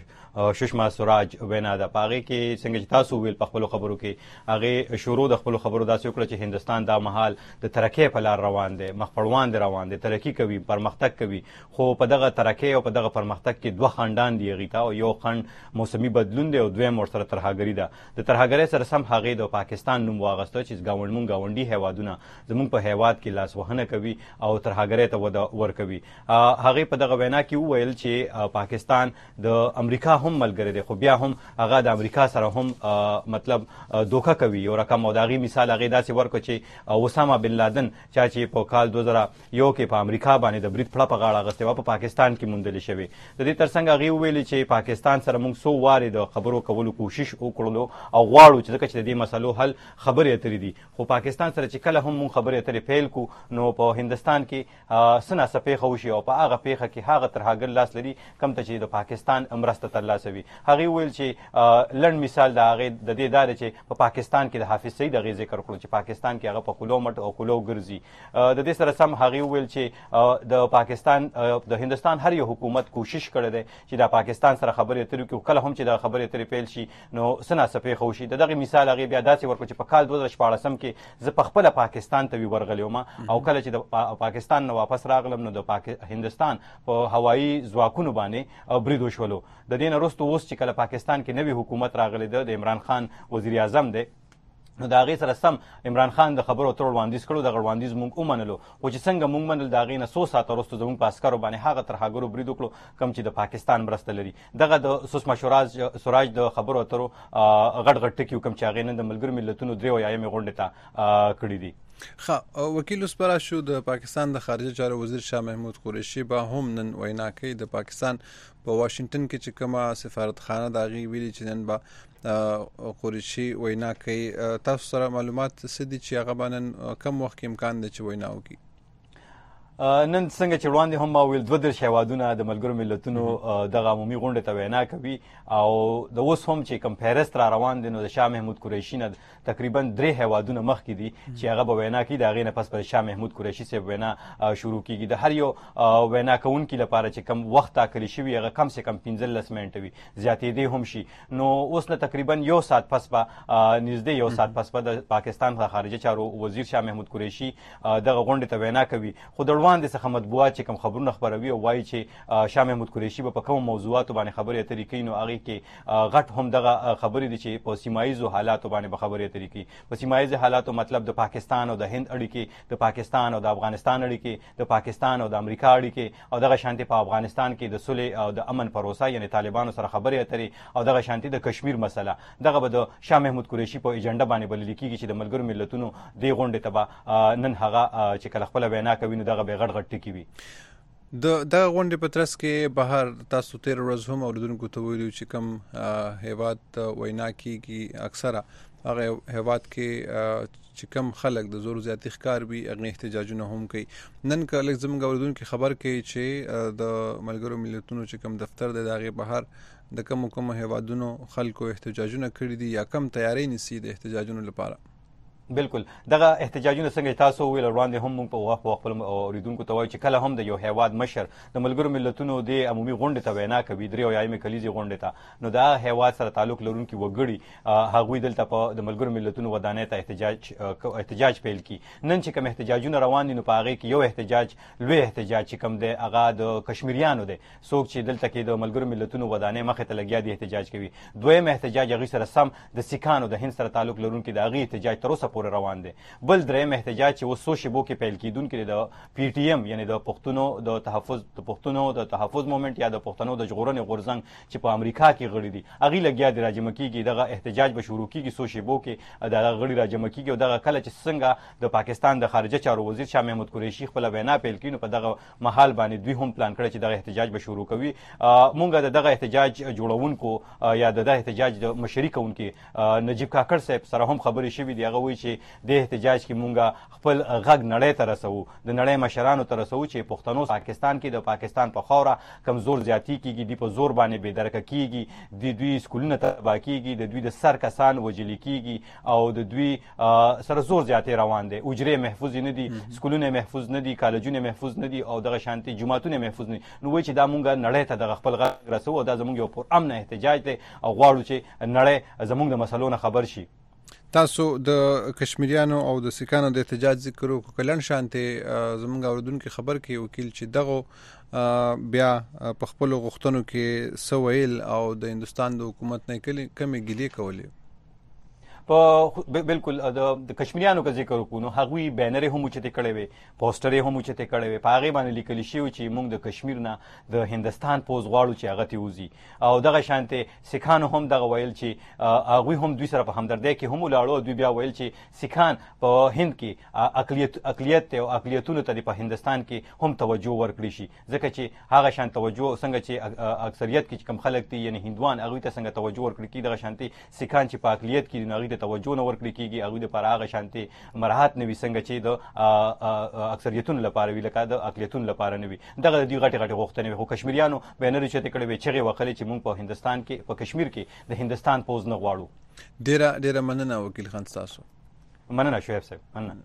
[SPEAKER 14] سشما سوراج وینا ده په هغې کې څنګه چې تاسو وویل په خپلو خبرو کې هغې شروع د خپلو خبرو داسې وکړه چې هندوستان دا مهال د ترقۍ په لار روان دی مخ پړوان دی روان دی ترقي کوي پرمختګ کوي خو په دغه ترقۍ او په دغه پرمختګ کې دوه خنډان دي هغې ته او یو خنډ موسمي بدلون دی او دویم ورسره ترهګري ده د ترهګرۍ سره سم هغې د پاکستان نوم واغسته چې ګاونډمون ګاونډي هیوادونه زموږ په هیواد کې لاسوهنه کوي او ترهګرۍ ته وده ورکوي هغې په دغه وینا کې وویل چې پاکستان د امریکا هم ملګری دی خو بیا هم هغه د امریکا سره هم مطلب دوکه کوي یو رقم او د هغې مثال هغې داسې ورکړه چې اسامه بن لادن چا چې په کال دوه زره یو کې په امریکا باندې د برید پړه په غاړه اخیستې وه په پاکستان کې موندلې شوې د دې تر څنګ هغې وویلې چې پاکستان سره موږ څو وارې د خبرو کولو کوشش وکړلو او غواړو چې ځکه چې د دې مسلو حل خبرې اترې دي خو پاکستان سره چې کله هم موږ خبرې اترې پیل کړو نو په هندوستان کې څه ناڅه پیښه وشي او په هغه پیښه کې هغه ترهګر لاس لري کوم ته چې د پاکستان مرسته ترلاسه وي هغې وویل چې لنډ مثال د هغې د دې دا دی چې په پاکستان کې د حافظ سعید هغې ذکر کړو چې پاکستان کې هغه په خولو مټ او خولو ګرځي د دې سره سم هغې وویل چې د پاکستان د هندوستان هر یو حکومت کوشش کړی دی چې د پاکستان سره خبرې اترې وکړي کله هم چې د خبرې اترې پیل شي نو څه ناڅه پیښه وشي د دغې مثال هغې بیا داسې ورکړو چې په کال دوه زره شپاړسم کې زه پخپله پاکستان ته ورغلی وم او کله چې د پاکستان نه واپس راغلم نو د هندوستان په هوایي ځواکونو باندې برید وشولو د دې نه وروسته اوس چې کله پاکستان کې نوی حکومت راغلی ده د عمران خان وزیر اعظم دی نو د هغې سره سم عمران خان د خبرو اترو وړاندیز کړو دغه وړاندیز موږ ومنلو خو چې څنګه موږ منل د هغې نه څو ساعته وروسته زموږ په عسکرو باندې هغه ترهګرو برید وکړو کوم چې د پاکستان مرسته لري دغه د سشما سوراج د خبرو اترو غټ غټ ټکي کوم چې هغې نن د ملګرو ملتونو درې ویایمې غونډې ته کړي دي
[SPEAKER 2] ښه وکیل اوس پرا شو د پاکستان د خارجه چارو وزیر شاه محمود قریشي به هم نن وینا کوي د پاکستان په واشنگټن کې چې کومه سفارتخانه د هغې ویلي چې نن به قریشي وینا کوي تاسو سره معلومات څه دي چې هغه به نن کم وخت کې امکان دی چې وینا وکړي
[SPEAKER 14] نن څنګه چې وړاندې هم ما ویل دوه دېرش هیوادونه د ملګرو ملتونو دغه عمومي غونډې ته وینا کوي او د اوس هم چې کوم فهرست را روان دی نو د شاه محمود قریشي نه تقریبا درې هیوادونه مخکې دي چې هغه به وینا کوي د هغې نه پس به شاه محمود قریشي صاحب وینا شروع کیږي د هر یو وینا کوونکي لپاره چې کم وخت ټاکلی شوي هغه کم سے کم پنځلس منټه وي زیاتېدی هم شي نو اوس نه تقریبا یو ساعت پس به نږدې یو ساعت پس به د پاکستان د خارجه چارو وزیر شاه محمود قریشي دغه غونډې ته وینا کوي خو د وړاندې څخه مطبوعات چې کوم خبرونه خپروي او وایي چې شاه محمود قریشي به په کومو موضوعاتو باندې خبرې اترې کوي نو هغې کې غټ هم دغه خبرې دي چې په سیمه ییزو حالاتو باندې به خبرې اترې کوي په سیمه ییزو حالاتو مطلب د پاکستان او د هند اړیکې د پاکستان او د افغانستان اړیکې د پاکستان او د امریکا اړیکې او دغه شانتې په افغانستان کې د صلح او د امن پروسه یعنې طالبانو سره خبرې اترې او دغه شانتې د کشمیر مسله دغه به د شاه محمود قریشي په ایجنډا باندې بللی کېږي چې د ملګرو ملتونو دې غونډې ته به نن هغه چې کله خپله وینا کوي نو دغه به غټ غټ ټکي وي
[SPEAKER 2] د دغه غونډې په ترڅ کې بهر تاسو تیر ورځ هم اوریدونکو ته ویلي چې کوم هیواد وینا کېږي اکثره هغه هیواد کې چې کوم خلک د زور زیاتي ښکار وي هغې احتجاجونه هم کوي نن که لږ زموږ اوریدونکي خبر کوي چې د ملګرو ملتونو چې کوم دفتر دی د هغې بهر د کومو کومو هیوادونو خلکو احتجاجونه کړي دي یا کم تیاری نیسي د احتجاجونو لپاره
[SPEAKER 14] بالکل دغه احتجاجونه څنګه تاسو ویل وړاندې هم موږ په وخت په خپل اوریدونکو ته وایو چې کله هم د یو هیواد مشر د ملګرو ملتونو د عمومي غونډې ته وینا کوي درې اویایمې کلیزې غونډې ته نو دا هیواد سره تعلق لرونکي وګړي هغوی دلته په د ملګرو ملتونو ودانۍ ته احتجاج احتجاج پیل کړي نن چې کوم احتجاجونه روان دي نو په هغې کې یو احتجاج لوی احتجاج چې کوم دی هغه د کشمیریانو دی څوک چې دلته کې د ملګرو ملتونو ودانۍ مخې ته لګیا دي احتجاج کوي دویم احتجاج هغې سره سم د سیکانو د هند سره تعلق لرونکي د هغې احتجاج تر اوسه پورې روان دی. بل دریم احتجاج چې اوس څو شیبو کې پیل کیدونکی د پی ټی ایم یعنی د پښتنو د تحفظ د پښتنو د تحفظ مومنت یا د پښتنو د ژغورنې غورځنګ چې په امریکا کې غړي دي هغې لګیا دي راجمع کیږي. دغه احتجاج به شروع کیږي څو شیبو کې دغه غړي راجمع کیږي او دغه کله چې څنګه د پاکستان د خارجه چارو وزیر شاه محمود قریشي خپله وینا پیل کړي نو په دغه مهال باندې دوی هم پلان کړی چې دغه احتجاج به شروع کوي. مونږ د دغه احتجاج جوړونکو یا د دغه احتجاج د مشري کوونکي نجیب کاکړ صاحب سره هم خبرې شوي دي. هغه وایي چې د احتجاج کې مونږ خپل غږ نړۍ ته رسوو د نړۍ مشرانو ته رسوو چې پښتنو پاکستان کې د پاکستان په خاوره کمزور زیاتی کیږي دی په زور باندې بېدرکه کیږي د دوی سکولونه تباه کیږي د دوی د سر کسان وژل کیږي او د دوی سره زور زیاتې روان دی. اجرې محفوظ نه دي سکولونه محفوظ نه دي کالجونه محفوظ نه دي او دغه شانتي جماعتونه محفوظ نه دي. نو وایي چې دا مونږ نړۍ ته دغه خپل غږ رسوو او دا زموږ یو پرامن احتجاج دی او غواړو چې نړۍ زموږ د مسلو نه خبر شي.
[SPEAKER 2] تاسو د کشمیریانو او د سکانو د احتجاج ذکر وکړو کلن شانته زموږ اوردونکو خبر کې وکیل چې دغه بیا په خپل غوښتنو کې سویل او د هندستان د حکومت نه کمی ګیلې کولې.
[SPEAKER 14] په بالکل د کشمیریانو که ذکر وکړو نو هغوی بینرې هم اوچتې کړې وې پوسټرې هم اوچتې کړې وې په هغې باندې لیکلي شوي چې موږ د کشمیر نه د هندستان پوځ غواړو چې هغه تې وځي او دغه شانتې سیکھانو هم دغه ویل چې هغوی هم دوی سره په همدردۍ کې هم ولاړو. دوی بیا ویل چې سیکھان په هند کې اقلیت اقلیت دی او اقلیتونو ته په هندستان کې هم توجه ورکړي شي ځکه چې هغه شان توجه څنګه چې اکثریت کې چې کوم خلک دي یعنی هندوان هغوی ته څنګه توجه ورکړي کېږي دغه شانتې سیکھان چې په اقلیت کې دي نو هغوی ته توجه نه ورکړي کېږي هغوی دپاره هغه شانتې مراحت نه وي څنګه چې د اکثریتونو لپاره وي لکه د اقلیتونو لپاره نه وي. دغه د دوی غټې غټې غوښتنې وي خو کشمیریانو بینرې اوچتې کړې وې چغې وهلې چې موږ په هندستان کې په کشمیر کې د هندستان پوځ نه غواړو.
[SPEAKER 2] ډېره ډېره مننه وکیل خان ستاسو.
[SPEAKER 14] مننه شعیب صاحب مننه.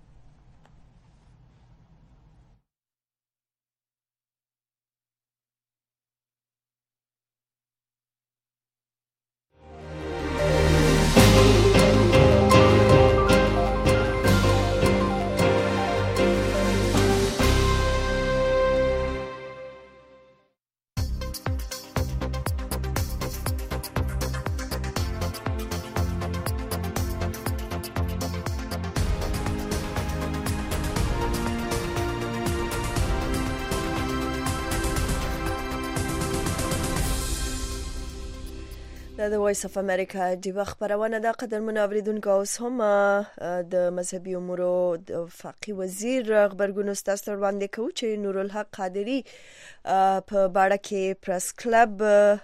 [SPEAKER 1] د وایس اف امریکا د خبرونه د قدر منوریدونکو اوس هم د مذهبي امورو د فقيه وزیر خبرګون استاد وړاندې کوي چې نور الحق قادری په باړه کې پریس کلب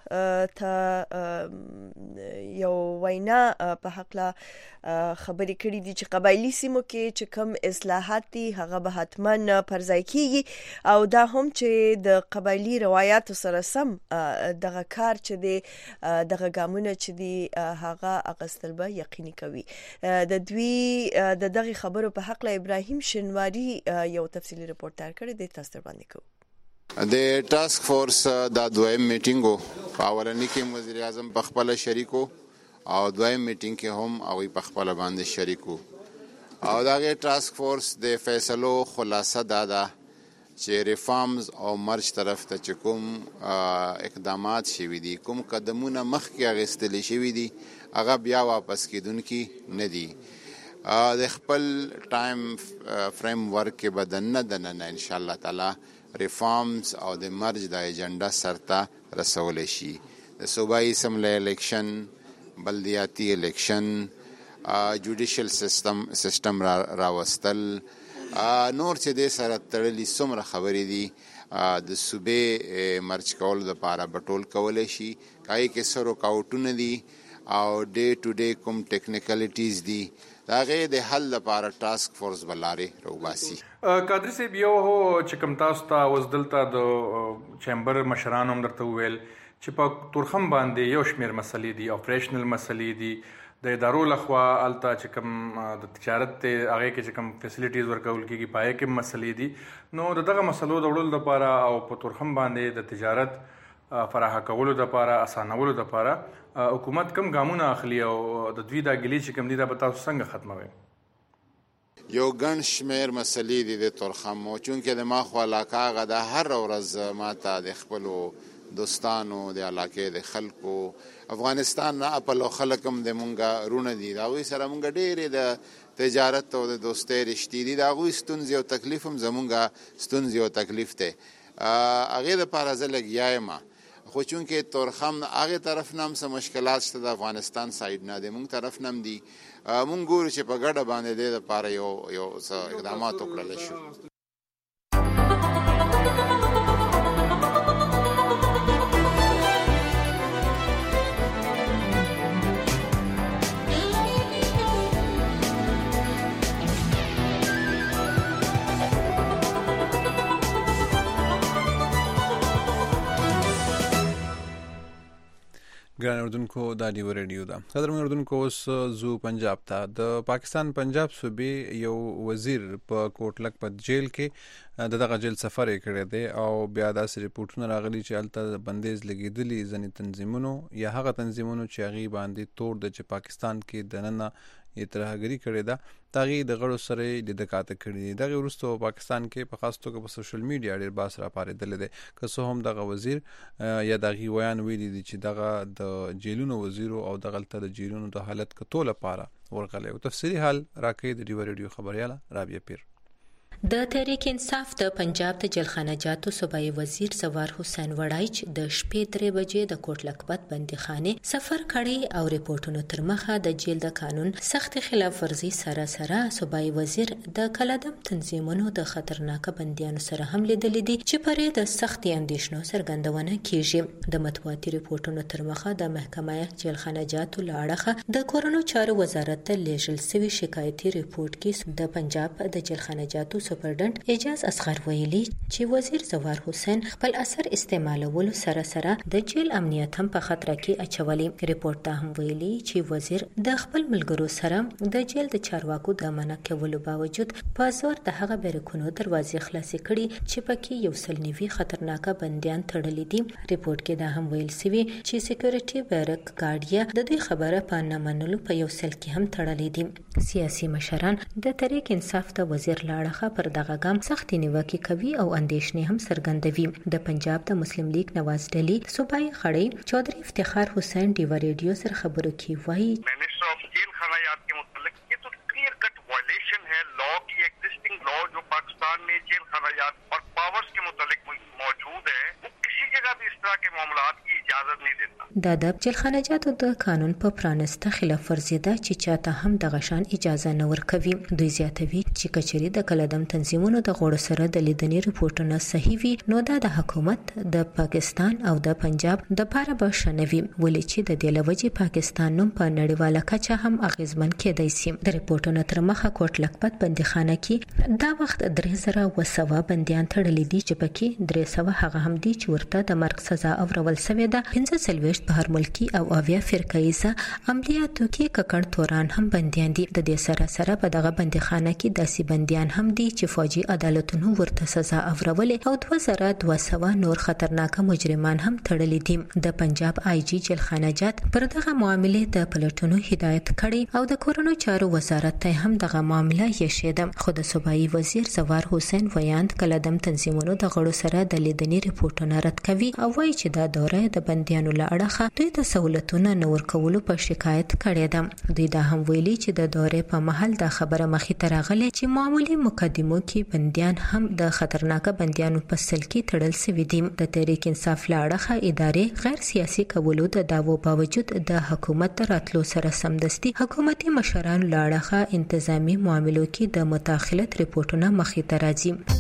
[SPEAKER 1] ته یو وینا په حق لا خبرې کړې دي چې قبایلی سیمو کې چې کوم اصلاحات دي هغه به حتماً پرځای کیږي او دا هم چې د قبایلی روایتو سره سم دغه کار چې دی دغه ګامونه چې دی هغه اغستل به یقیني کوي. د دوی د دغه خبرو په حق له ابراهیم شنواری یو تفصیلی رپورټ کړی دی تاسو باندې کوو.
[SPEAKER 15] د ټاسک فورس د دویم میټینګو په اولنی کې وزیر اعظم په خپل شریکو او دویم میټینګ کې هم او په خپل باندې شریکو او دغه ټاسک فورس د فیصلو خلاصه دادا چې ریفارمز او مرج طرف ته چې کوم اقدامات شوي دي کوم قدمونه مخکې اخیستل شوي دي هغه بیا واپس کیدونکي نه دي. د خپل ټایم فریم ورک کې به دننه دننه ان شاء الله تعالی ریفارمز او د مرج د ایجنډا سرته رسول شي. د صوبایي اسمبلی الیکشن بلدیاتي الیکشن جوډیشل سیستم سیستم را راوستل نور چې د سره تړلې څومره خبرې دي د صوبې مرچ کول لپاره بټول کولای شي کای کې سره کاوټونه دي او ډے ټو ډے کوم ټیکنیکلیټیز دي دا غي د حل لپاره ټاسک فورس بلاره روباسي.
[SPEAKER 16] قادر صاحب یو هو چې کوم تاسو ته وزدلته د چیمبر مشرانو هم درته ویل چې په تورخم باندې یو شمیر مسلې دي اپریشنل مسلې دي د ادارو لخوا الته چې کوم د تجارت ته هغه کې چې کوم فیسیلیټیز ورکول کیږي پای کې مسلې دي نو دغه مسلو د وړل لپاره او په تورخم باندې د تجارت فراهم کولو لپاره اسانولو لپاره حکومت کم ګامونه اخلي او د دوی د غلي چې کوم دي د تاسو څنګه ختموي؟
[SPEAKER 15] یو ګڼ شمیر مسلې دي د تورخم او چونکې د ماخو علاقه غدا هر ورځ ماته د خپلو دوستانو د علاقې د خلکو افغانستان نه خپل خلکم د مونږه رونه دي دا وی سره مونږ ډېرې د تجارت او د دوستۍ رشتې دي، د هغوی ستونزې او تکلیف هم زمونږ ستونزې او تکلیف دی. هغې دپاره زه لګیا یم، خو چونکې تورخم هغې طرف نه هم څه مشکلات شته، د افغانستان سایډ نه دی، مونږ طرف نه هم دي. مونږ ګورو چې په ګډه باندې دې دپاره یو یو څه اقدامات وکړلی شو.
[SPEAKER 2] ګران اردوونکو دا ډیو ریډیو ده. قدرمن اردوونکو اوس زو پنجاب ته. د پاکستان پنجاب صوبې یو وزیر په کوټ لکپت جیل کې د دغه جیل سفر یې کړی دی او بیا داسې رپورټونه راغلي چې هلته بندیز لګېدلي ځینې تنظیمونو یا هغه تنظیمونو چې هغې باندې تور ده چې پاکستان کې دننه یې ترهګري کړې ده، د هغې د غړو سره یې لیده کاته کړي دي. دغې وروسته پاکستان کې په خاص توګه په سوشل میډیا ډېر بحث راپارېدلی دی، که څه هم دغه وزیر یا د هغې ویان ویلي دي چې دغه د جیلونو وزیرو او دغلته د جیلونو د حالت کتو لپاره ورغلی و. تفصیلي حال راکوي د ډیو ریډیو خبریاله رابعه پیر.
[SPEAKER 17] د تحریک انصاف د پنجاب د جلخانه جاتو صوبایي وزیر سوار حسین وړایچ د شپې درې بجې د کوټ لکپت بندیخانې سفر کړی او ریپورتونو تر مخه د جیل د قانون سخت خلاف ورزي سره سره صوبایي وزیر د کلدم تنظیمونو د خطرناک بندیانو سره هم لیدلې دي چې پرې د سختي اندیشنو څرګندونه کیږي. د مطبوعاتي ریپورتونو تر مخه د محکمه جلخانه جاتو لاړه د کورونو چارو وزارت ته لیږل شوی شکایتي ریپورت کې د پنجاب د جلخانه جاتو سپرډنټ اجاز اصغر ویلي چې وزیر سوار حسین خپل اثر استعمالولو سره سره د جیل امنیت هم په خطر کې اچولي. ریپورت ته هم ویلي چې وزیر د خپل ملګرو سره د جیل د چارواکو د منع کولو باوجود په زور د هغه بیرکونو دروازې خلاصې کړي چې پکې یو سل نوي خطرناک بندیان تړلي دي. ریپورت کې دا هم ویل شوی چې سکیورټي بیرک ګارډیا د دې خبره په نه منلو په یو سل کې هم تړلي دي. سیاسي مشران د تحریک انصاف د وزیر لاړه پر دغه ګام سختي نیوکه کوي او اندیشنې هم څرګندوي. د پنجاب د مسلم لیگ نواز ډلی صوبایي خړی چودھری افتخار حسین ډیو ریډیو سره خبرو کې وایي
[SPEAKER 18] minister of jail खानायात के मुतालिक ये तो क्लियर कट वायलेशन है लॉ की, एग्जिस्टिंग लॉ जो पाकिस्तान में जेल खानायात और पावर्स के मुतालिक मौजूद है, वो किसी जगह भी इस तरह के मामलात की इजाजत नहीं देता.
[SPEAKER 17] دا د جلخانه جاتو د قانون په پرانسته خلاف ورزي ده چې چاته هم د غشان اجازه نه ورکوي. دوی زیاتوي چې کچري د کلدم تنظیمونو د غوړو سره د لیدنې ریپورتونه صحیح وي نو دا د حکومت د پاکستان او د پنجاب د لپاره به شنوي، ولې چې د دې لوجې پاکستان نوم په نړیواله کچه هم اغیزمن کېدای شي. د ریپورتونو تر مخه کوټ لکپت بندیخانه کې دا وخت درې زره وسوه بندیان تړلي دي چې پکې درې سوه هغه هم دي چې ورته د مرګ سزا اورول شوې ده. پنځه څلوېښت بهر ملکی او اویا فرقایزه عملیاتو کې ککړ توران هم بندیان دي. د دې سره سره په دغه بندیخانه کې داسې بندیان هم دي چې فوجي عدالتونو ورته سزا اورولې او دوه زره دوه سوه نور خطرناک مجرمان هم تړلي دي. د پنجاب آی جی جلخانه جات پر دغه معاملې د پلټونو هدایت کړي او د کورونو چارو وزارت ته هم دغه معامله یې ده. خو د صوبایي وزیر سوار حسین ویاند کلدم تنظیمونو د غړو سره د لیدنې ریپورتونه رد کوي او وایي چې دا دوره د بندیانو له اړخه دوی د سہولتونو نور کولو په شکایت کړی ده. دوی دا هم ویلي چې د دورې په محل دا خبره مخې ته راغله چې معمولی مقدمو کې بندیان هم د خطرناک بندیانو په سل کې تړل شوي دي. د تحریک انصاف له اړخه ادارې غیر سیاسي کولو د داوو باوجود د حکومت راتلو سره سمدستي حکومتي مشرانو له اړخه انتظامی معاملو کې د مداخلت ریپورتونه مخې ته راځي.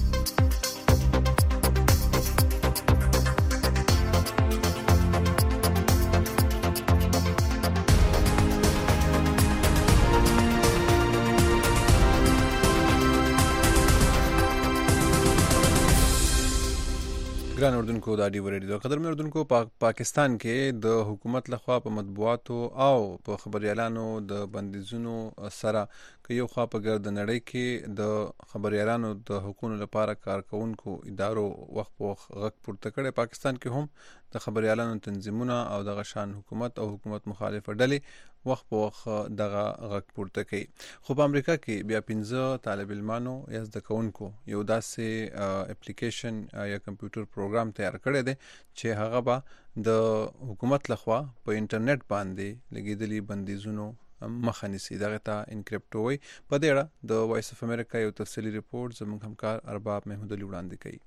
[SPEAKER 2] ګران اردوونکو دا ډیو ریډیو قدرمن اردوونکو پاک پاکستان کې د حکومت لخوا په مطبوعاتو او په خبريالانو د بندیزونو سره که یو خوا په ګرد نړۍ کې د خبريالانو د حقوقو لپاره کارکونکو ادارو وخت په وخت غږ پورته کړي. پاکستان کې هم د خبريالانو تنظیمونه او د غشان حکومت او حکومت مخالفه ډلې وخت په وخت دغه غږ پورته کوي. خو په امریکا کې بیا پنځه طالب علمانو یا زده کوونکو یو داسې اپلیکیشن یا کمپیوټر پروګرام تیار کړی دی چې هغه به د حکومت لخوا په انټرنیټ باندې لګیدلي بندیزونو مخه نیسي. دغه ته انکریپټو وي. په دې اړه د وایس اف امریکا یو تفصیلي ریپورت زموږ همکار ارباب محمود علي وړاندې کوي.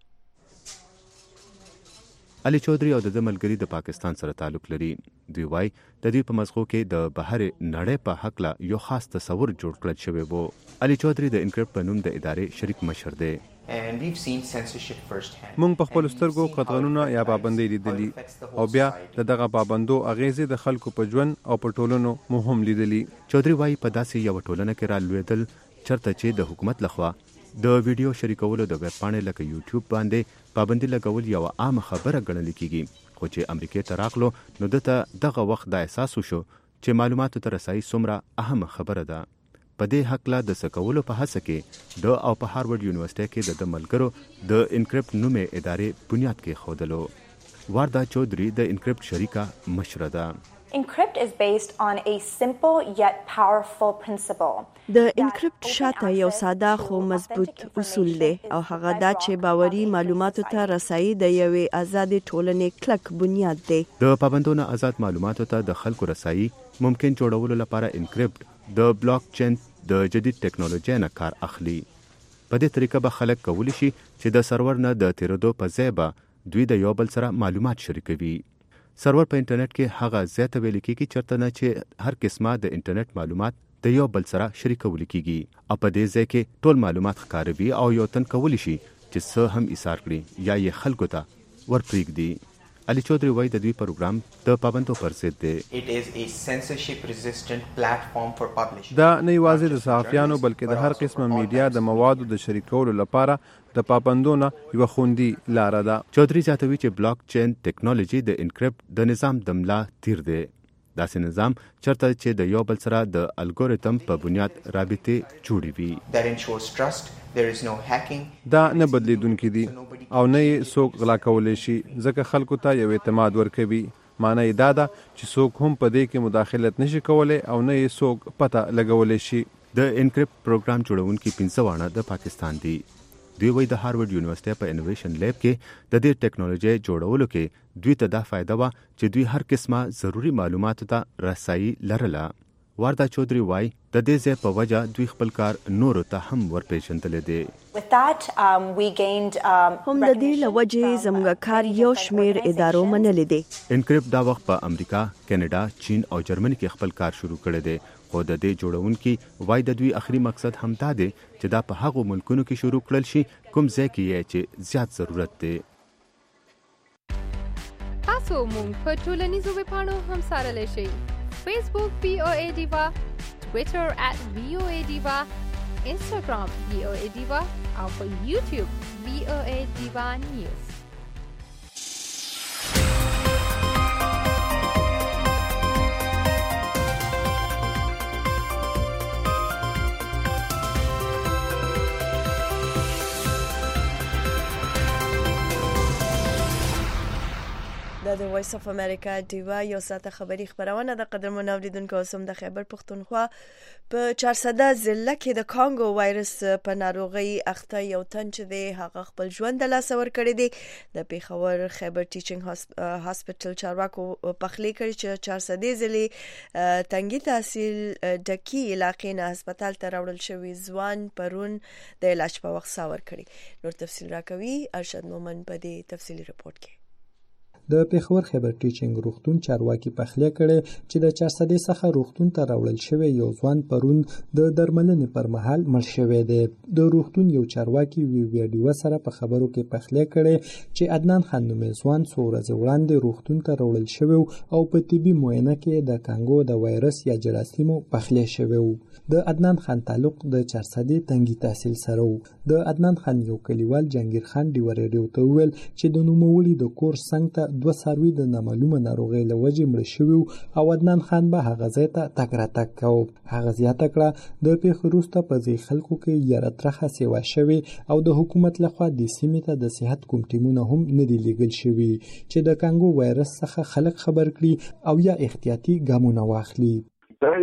[SPEAKER 19] علي چودري او د ملګری د پاکستان سره تعلق لري. دوی وای د دې په مزغو کې د بهر نړۍ په حق لا یو خاص تصور جوړ کړل شوی وو. علي چودري د انکریپټ په نوم د ادارې شریک مشر دی.
[SPEAKER 2] مونږ په خپل سترګو قطعنونه یا پابندۍ لیدلي او بیا د دغه پابندو اغیزې د خلکو په ژوند او په ټولنو مهم لیدلي.
[SPEAKER 19] چودري وای په داسې یو ټولنه کې را لویدل چرته چې د حکومت لخوا د ویډیو شریکولو د ویب پاڼې لکه یوټیوب باندې پابندي لګول یو عامه خبره ګڼل کیږي. خو چې امریکا ته راغلو نو دته دغه وخت د احساس وشو چې معلوماتو ته رسایي څومره اهمه خبره ده. په دې حق لا د سکولو په هڅه کې د او په هارورډ یونیورسيټي کې د ملګرو د انکریپټ نومې ادارې بنیاد کې خودلو. واردا چودري د انکریپټ شریکا مشره ده.
[SPEAKER 20] Encrypt is based on a simple yet powerful principle.
[SPEAKER 1] د انکریپټ شاته یو ساده خو مضبوط اصول دی او هغه دا چې باوري معلوماتو ته رسایي د یوې آزاد ټولنې کلک بنیاد دی.
[SPEAKER 19] د پابندونو آزاد معلوماتو ته د خلکو رسایي ممکن جوړولو لپاره انکریپټ د بلاک چین د جدید ټکنالوژي نه کار اخلي. په دې طریقه به خلک کولی شي چې د سرور نه د تیرودو په ځای به دوی د یو بل سره معلومات شریکوي. سرور په انټرنیټ کې هغه ځای ته ویل کېږي چېرته نه چې هر قسمه د انټرنیټ معلومات د یو بل سره شریکول کېږي او په دې ځای کې ټول معلومات ښکاروي او یو تن کولی شي چې څه هم ایثار کړي یا یې خلکو ته ورپرېږدي. علي چودري وایي د دوی پروګرام د پابندو پر ضد دی.
[SPEAKER 2] دا نه یوازې د صحافیانو بلکې د هر قسمه میډیا د موادو د شریکولو لپاره د پابندونو یو خوندي لار ده.
[SPEAKER 19] چودري زیاتوي چې بلاک چین ټکنالوژي د انکریپټ د نظام د ملا تیر دی. داسې نظام چرته چې د یو بل سره د الګوریتم په بنیاد رابطې جوړې وي.
[SPEAKER 2] دا نه بدلیدونکي دي او نه یې څوک غلا کولی شي ځکه خلکو ته یو اعتماد ورکوي. معنی یې دا ده چې څوک هم په دې کې مداخلت نشي کولی او نه یې څوک پته لګولی شي.
[SPEAKER 19] د انکریپټ پروګرام جوړونکي پنځه واړه د پاکستان دي. دوی وایي د هارورډ یونیورسيټي په انوویشن لیب کې د دې ټکنالوژي جوړولو کې دوی ته دا فایده وه چې دوی هر قسمه ضروري معلوماتو ته رسایي لرله. واردا چودري وایي د دې ځای په وجه دوی خپل کار نورو ته هم ورپېژندلی دی.
[SPEAKER 1] هم د دې له وجې زموږ کار یو شمېر ادارو منلی دی.
[SPEAKER 19] انکریپټ دا وخت په امریکا، کینیډا، چین او جرمني کې خپل کار شروع کړی دی. خو د دې جوړونکي وایي د دوی اخري مقصد هم دا دی چې دا په هغو ملکونو کې شروع کړل شي کوم ځای کې یې چې زیات ضرورت دی.
[SPEAKER 21] تاسو مونږ په ټولنیزو ویبپاڼو هم څارلی شئ. فیسبوک وی او ای ډیوا، ټویټر ات وی او ای ډیوا، انسټاګرام وی او ای ډیوا او په یوټیوب وی او ای ډیوا نیوز.
[SPEAKER 1] د وایس اف امریکا دیوا یو ساعته خبری خبرونه د قدرمن اوریدونکو اوسم د خیبر پختونخوا په چارسده ضلع کې د کانګو وایرس په ناروغي اخته یو تن چې د هغه خپل ژوند د لاس ور کړی دی. د پیښور خیبر ټیچینګ هاسپټل چارواکو پخلی کړی چې چارسده ضلع تنګي تحصیل ډکی علاقې نه هسپتال ته راوړل شوی ځوان پرون د علاج په وخت ساور کړی. نور تفصیل راکوي ارشد مومن په دې تفصیلی رپورت کې.
[SPEAKER 22] د پیښور خیبر ټیچینګ روغتون چارواکي پخلی کړي چې د چارسدې څخه روغتون ته راوړل شوی یو ځوان پرون د درملنې پر مهال مړ شوی دی. د روغتون یو چارواکي وی ویډیو سره په خبرو کې پخلی کړي چې عدنان خان نومې ځوان څو ورځې وړاندې روغتون ته راوړل شوی او په طبي معاینه کې د کانګو د وایرس یا جراثیمو پخلی شوی و. د عدنان خان تعلق د چارسدې تنګي تحصیل سره و. د عدنان خان یو کلیوال جنگیر خان دی ورېډیو ته وویل چې د نوموړي د کور څنګ ته دوه څاروي د نامعلومه ناروغۍ له وجې مړه شوي او عدنان خان به هغه ځای ته تګ راتګ کوو. هغه زیاته کړه د پیښې وروسته په ځینې خلکو کې یاره ترخه سیوا شوې او د حکومت لخوا دې سیمې ته د صحت کوم ټیمونه هم نه دي لیږل شوي چې د کانګو وایرس څخه خلک خبر کړي او یا احتیاطي ګامونه واخلي.
[SPEAKER 23] دا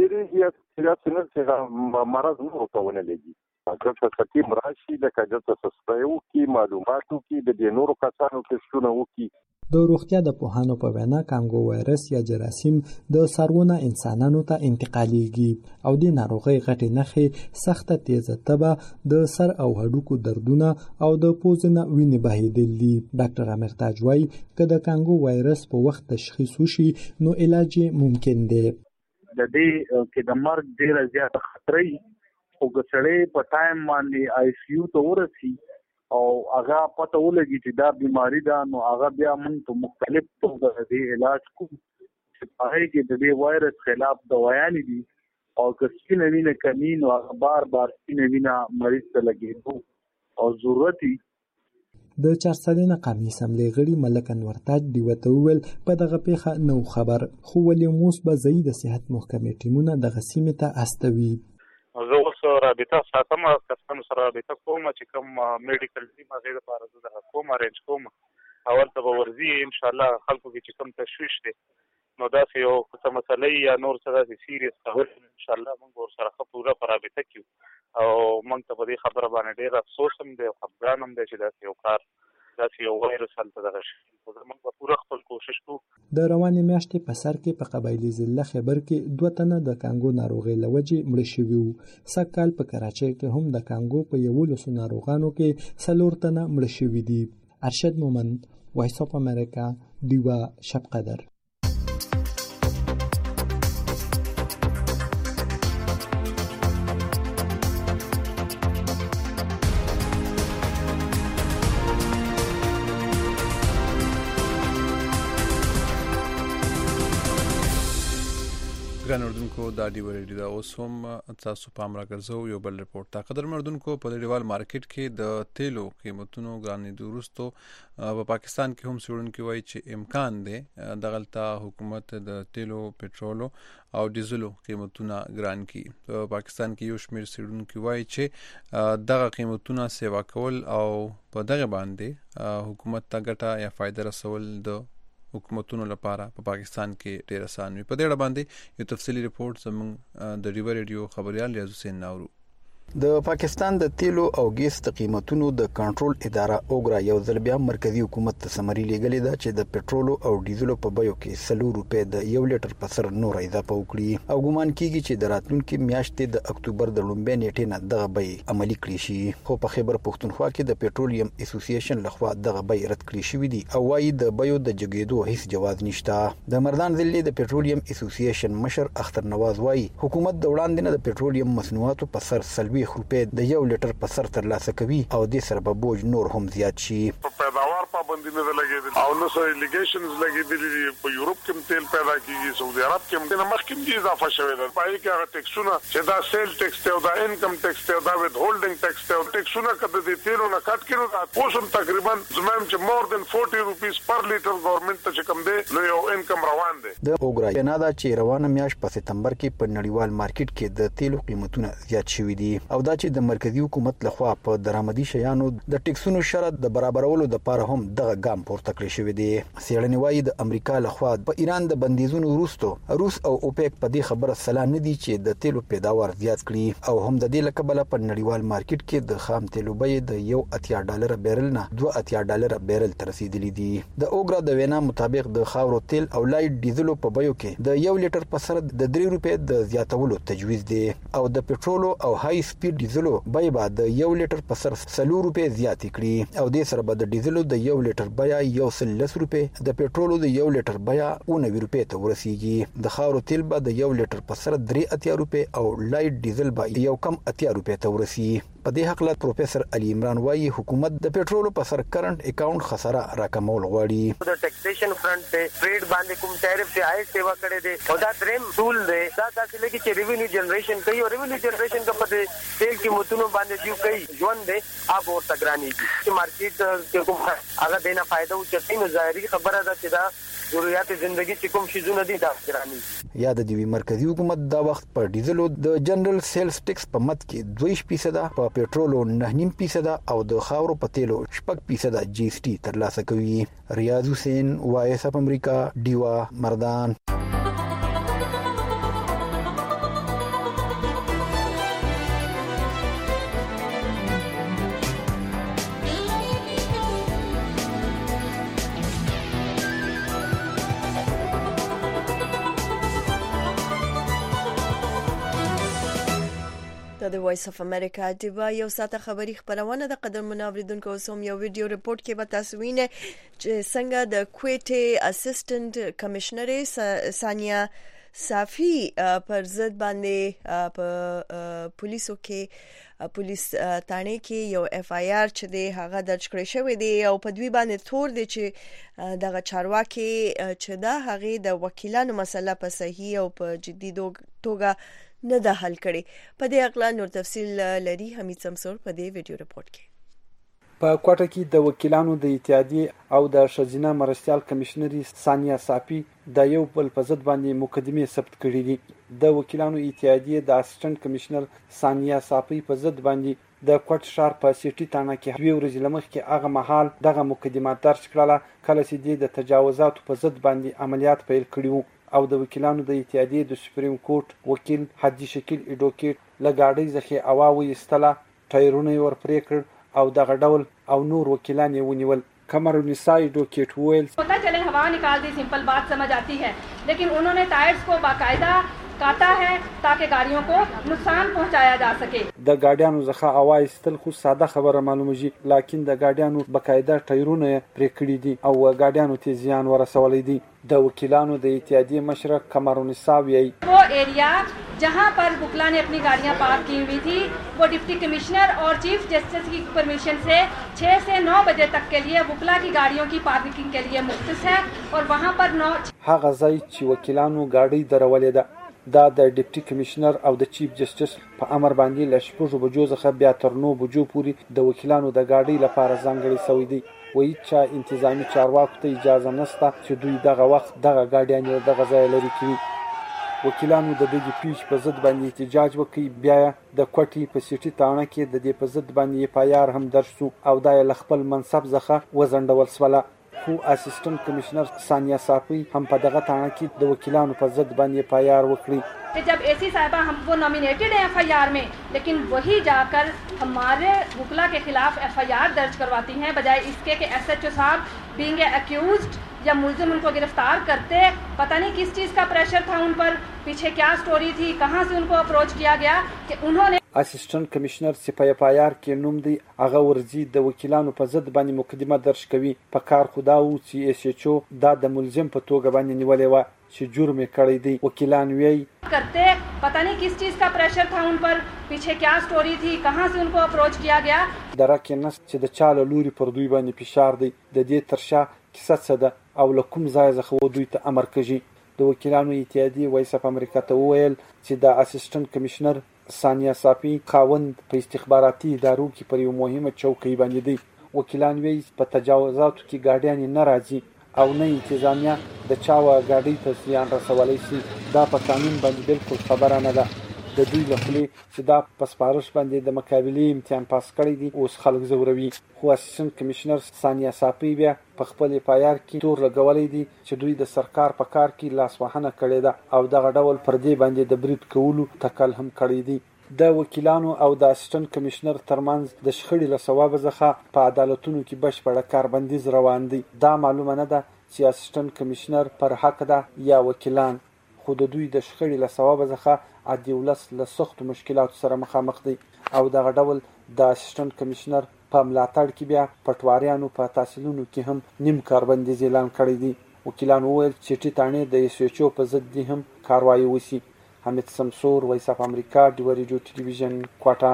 [SPEAKER 23] یې مرض نورو ته ونه لګي. دلته سکیم راشي لکه دلته سسپرې وکړي، معلومات وکړي، د دې نورو کسانو ټسټونه وکړي.
[SPEAKER 22] د روغتیا د پوهانو په وینا کانګو وایرس یا جراثیم د څاروونو انسانانو ته انتقالیږي او د ناروغۍ غټې نښې سخته تیزه تبه، د سر او هډوکو دردونه او د پوزې نه وینې بهیدل دي. ډاکټر امیر تاج وایي که د کانګو وایرس په وخت تشخیص وشي نو علاج ممکن دی.
[SPEAKER 9] د دې کې د مرګ ډېره زیاته خطر وي، خو که سړی په ټایم باندې آی سی یو ته ورسي او هغه پته ولګي چې دا بیماری ده، نو هغه بیا موږ په مختلف توګه د دې علاج کوو چې په هغې کې د دې وایرس خلاف دوايانې دي او که سپینه وینه کمي نو هغه بار بار سپینه وینه مریض ته لګېدو او ضرورت وي.
[SPEAKER 22] د چارسدینه قومي اسمبلۍ غړي ملک انور تاج ډیوه ته وویل په دغه پیښه نو خبر، خو ولیم اوس به ځایي د صحت محکمې ټیمونه دغه سیمې ته استوي.
[SPEAKER 3] زه اوس رابطه ساتم، کسانو سره رابطه کوم چې کوم میډیکل ټیم هغې دپاره زه دغه کوم ارینج کوم، هلته به ورځي انشاءالله خلکو کې چې کوم تشویش دی نو داسې یو څه مسله یا نور څه داسې سیریس خبرې انشاءالله موږ ورسره ښه پوره په رابطه کړو او موږ ته په دې خبره باندې ډېر افسوس هم دی او خفګان هم دی چې داسې یو کار داسې یو وایرس هلته دغه شي، خو موږ به پوره خپل کوشش کوو.
[SPEAKER 22] د روانې میاشتې په سر کې په قبایلي ضلع خیبر کې دوه تنه د کانګو ناروغۍ له وجې مړه شوي وو. سږ کال په کراچۍ کې هم د کانګو په یولسو ناروغانو کې څلور تنه مړه شوي دي. ارشد مومند، وایس اف امریکا، ډیوه شب قدر.
[SPEAKER 2] ګران اردوونکو دا ډیوه ریډیو دا اوس هم تاسو پام راګرځو یو بل رپورټ ته. قدرمن اردوونکو په نړیوال مارکیټ کې د تیلو قیمتونو ګرانېدو وروسته په پاکستان کې هم څېړونکي وایي چې امکان دی دغلته حکومت د تیلو، پټرولو او ډیزلو قیمتونه ګران کړي. په پاکستان کې یو شمېر څېړونکي وایي چې دغه قیمتونه سیوا کول او په دغه باندې حکومت ته ګټه یا فایده رسول د حکومتونو لپاره په پاکستان کې ډېر آسان وي. په دې اړه باندې یو تفصیلي رپورټ زموږ د ډیوه ریډیو خبريال ریاض حسین ناورو.
[SPEAKER 4] د پاکستان د تیلو او ګیس د قیمتونو د کنټرول اداره اوګرا یو ځل بیا مرکزی حکومت ته سمري لګلې ده چې د پټرولو او ډیزلو په بیو کې سلو روپے د یو لیټر په سر نور اضافه وکړي او ګومان کیږي چې د راتلونکي میاشتې د اکتوبر د لومړۍ نیټې نه دغه بی عملی کړی شي. خو په خیبر پښتونخوا کې د پټرولیم اسوسییشن لخوا دغه بی رد کړی شوی دی او وايي د بیو د جګېدو هیڅ جواز نشته. د مردان ضلع د پټرولیم اسوسییشن مشر اختر نواز وايي حکومت د وړاندې نه د پټرولیم مصنوعاتو په سر سلوي روپے د یو لیټر په سر ترلاسه کوي او د سر په بوج نور هم زیات شي.
[SPEAKER 6] په پیداوار پابندي نه لګیدل او نو سره لیګیشنز لګیدل. په یورپ کې تیل پیدا کیږي، سعودي عرب کې هم مخکې دي اضافه شوی ده. پای کې هغه ټیکسونه چې دا سیل ټیکس ته او دا انکم ټیکس ته او دا وذ هولډینګ ټیکس ته او ټیکسونه کده دي تیلو نه کټ کړو دا اوسم تقریبا زمام چې مور دن چالیس روپیس پر لیټر گورنمنت ته چې کم دی نو یو انکم روان دی.
[SPEAKER 4] د اوګرا بنادا چې روانه میاشت په سپتمبر کې په نړیوال مارکیټ کې د تیلو قیمتونه زیات شوي دي او دا چې د مرکزی حکومت لخوا په درآمدي شیانو د ټیکسونو شرط د برابرولو لپاره هم دغه ګام پورته کړی شوی دی. څېړنې وايي د امریکا لخوا په ایران د بندیزونو وروسته روس او اوپیک په دې خبره سلا نه دي چې د تیلو پیداوار زیات کړي او هم د دې لکبله په نړیوال مارکیټ کې د خام تیلو بیې د یو اتیا ډالر بیرل نه دوه اتیا ډالر بیرل ته رسیدلي دي. د اوګرا د وینا مطابق د خاورو تیل او لایټ ډیزلو په بیو کې د یو لیټر په سر د درې روپے د زیاتولو تجویز دی او د پټرولو او های سپیډ ډیزلو بیه به د یو لیټر په سر سلو روپے زیات کړي او د سره به د ډیزلو د یو لیټر بیه یو سل لس روپے، د پټرولو د یو لیټر بیه نوي روپے ته ورسیږي. د خاورو تیل به د یو لیټر په سر درې اتیا روپے او لایټ ډیزل به یو کم اتیا روپے ته ورسیږي. په دې حق له پروفیسور علي عمران وايي حکومت د پټرولو په سر کرنٹ اکاؤنٹ خساره راکمول غواړي.
[SPEAKER 24] د ټیکسیشن فرنٹ ته ټریډ باندې کوم ټیرف ته آی سیوا کړي دي او دا دریم ټول دی دا تاسو لګي چې ریوینیو جنریشن کوي او ریوینیو جنریشن کا په تیل کې متونو باندې دیو کوي ژوند دی اب اور تګرانی چې مارکیټ کې کوم هغه دینه فائدہ او چې نو ظاهري خبره ده چې دا ضرورت زندگی چې کوم شیزونه دي دا ګرانی.
[SPEAKER 4] یاد دی مرکزی حکومت دا وخت پر ډیزلو د جنرال سیلز ټیکس په مد کې دوه فیصد، په پټرولو نه نیم فیصد او د خاورو په تیلو شپږ فیصد جی اس ټي ترلاسه کوي. ریاض حسین، وایس اف امریکا، ډیوا، مردان.
[SPEAKER 1] د وایس اف امریکا دیوا یو ساته خبری خبرونه د قدر منوریدونکو سوم یو ویډیو ریپورت کې به تاسو وینئ چې څنګه د کویټه اسسټنټ کمشنر ثانیه صافی پر ضد باندې په پولیسو کې پولیس تانه کې یو اف آی آر چې دی هغه درج کړی شوی دی او په دوی باندې تور دی چې دغه چارواکي چې دا هغه د وکیلانو مسله په صحیح او په جدي توګه نه ده حل کړي. په دې اړه نور تفصیل لري حمید سمسور په دې ویډیو ریپورت کې.
[SPEAKER 5] په کوټه کې د وکیلانو د اتحادیې او د شزینه مرستيال کمشنري ثانیه صافی د یو بل په ضد باندې مقدمه ثبت کړې دي. د وکیلانو اتحادیې د اسسټنټ کمشنر ثانیه صافی په ضد باندې د کوټ شهر په سیټي تانه کې دوی ورځې لمخکې هغه مهال دغه مقدمه درج کړله کله چې د تجاوزاتو په ضد باندې عملیات پیل کړیو او د وکیلانو د اتحادیې د سپریم کورټ وکیل حاجی شکیل اډوکیټ لګاډي ځخه اواوي استلا ټایرونه ور پرې کړ او دغه ډول او نور وکیلان یې ونیول. Kamrunisa advocate वेल्स
[SPEAKER 7] पता चले हवा निकाल दी सिंपल बात समझ आती है, लेकिन उन्होंने टायर्स को बाकायदा काटा है ताकि गाड़ियों को नुकसान पहुंचाया जा सके. د
[SPEAKER 5] ګاډیانو ځخه اواز استل خو ساده خبره معلومه، لکن د ګاډیانو بقاعده ټایرونه پرې کړی دي او ګاډیانو ته زیان ورسولې دي. د وکیلانو د اتحادیې مشرک کمرونیسا وی
[SPEAKER 7] वो एरिया जहां पर बुकला ने अपनी गाड़ियां पार्क की हुई थी वो डिप्टी कमिश्नर और चीफ जस्टिस की परमिशन से छह से नौ बजे तक के लिए बुकला की गाड़ियों की पार्किंग के लिए मुख्तस है और वहां पर नौ
[SPEAKER 5] هغه ځای چې وکیلانو गाड़ी درولې ده دا د ډیپټي کمشنر او د چیف جسټس په امر باندې ل شپږ بجو څخه بیا تر نو بجو پورې د وکیلانو د گاډي لپاره ځانګړي سوي دي. وایي چې انتظامی چارواکو ته اجازه نشته چې دوی دغه وخت دغه گاډیان دغه ځای لري کړي. وکیلانو د دې پیش په ضد باندې احتجاج وکړي، بیا د کوټي په سیټي تاڼه کې د دې په ضد باندې پایار هم درشو او د خپل منصب ځخه وزندول سواله. خو اسسټنټ کمشنر ثانیه صافی هم په دغه تاڼه کې د وکیلانو په ضد باندې پایار وکړي.
[SPEAKER 7] जब एसी साहिबा हम वो नॉमिनेटेड है एफ आई आर में, लेकिन वही जाकर हमारे बुकला के खिलाफ एफ आई आर दर्ज करवाती हैं बजाय इसके कि एस एच ओ साहब बीइंग अक्यूज्ड या मुलजिम उनको गिरफ्तार करते. पता नहीं किस चीज़ का प्रेशर था उन पर, पीछे क्या स्टोरी थी, कहाँ से उनको अप्रोच किया गया कि उन्होंने
[SPEAKER 5] اسسټنټ کمشنر سپای پایار کې نوم دی هغه ورزي د وکیلانو په ضد باندې مقدمه درج کوي. په کار خدا او چې اس ایچ او دا د ملزم په توګه باندې نیولې و چې جرم کړی دی. وکیلان وی
[SPEAKER 7] करते पता नहीं किस चीज़ का प्रेशर था उन पर, पीछे क्या स्टोरी थी, कहाँ से उनको अप्रोच किया गया.
[SPEAKER 5] درکه نس چې د چاله لوري پر دوی باندې فشار دی د دې ترشا کیسه څه ده او لکم ځای ځخه دوی ته امر کوي. د وکیلانو اتحادیې وایس اف امریکا ته ویل چې د اسسټنټ کمشنر ثانیه صافی خاوند په استخباراتي ادارو کې پر یو مهمه چوکۍ باندې دی. وکیلان وی په تجاوزاتو کې ګاډیان نه راځي او نه انتظامیه د چاوا ګاډي ته زیان رسولای شي. دا په قانون باندې بالکل خبره نه ده. د دوی لخوا چې دا پاسپارش باندې د مقابله امتحان پاس کړی دي اوس خلک زوروي. خو اسسټنټ کمشنر ثانیه صافی بیا په خپل پایار کې تور لګولې دي چې دوی د سرکار په کار کې لاسوهنه کړې ده او دغه ډول پر دې باندې د برید کولو تکل هم کړی دي. د وکیلانو او د اسسټنټ کمشنر ترمنځ د شخړې له سبب څخه په عدالتونو کې بشپړه کاربندیز روان دي. دا معلومه نه ده چې اسسټنټ کمشنر پر حق ده یا وکیلان، خو د دوی د شخړې له سبب څخه عادي ولس له سخت مشکلاتو سره مخامخ دي او دغه ډول د اسسټنټ کمشنر په ملاتړ کې بیا پټواریانو په تحصیلونو کې هم نیم کاربندیز اعلان کړی دی. وکیلان وویل چې ټیټانې د اس ایچ او په ضد دي هم کاروایی وسی. حمید سمسور، وایس اف امریکا، ډیو ریډیو ټلویزیون، کوټا.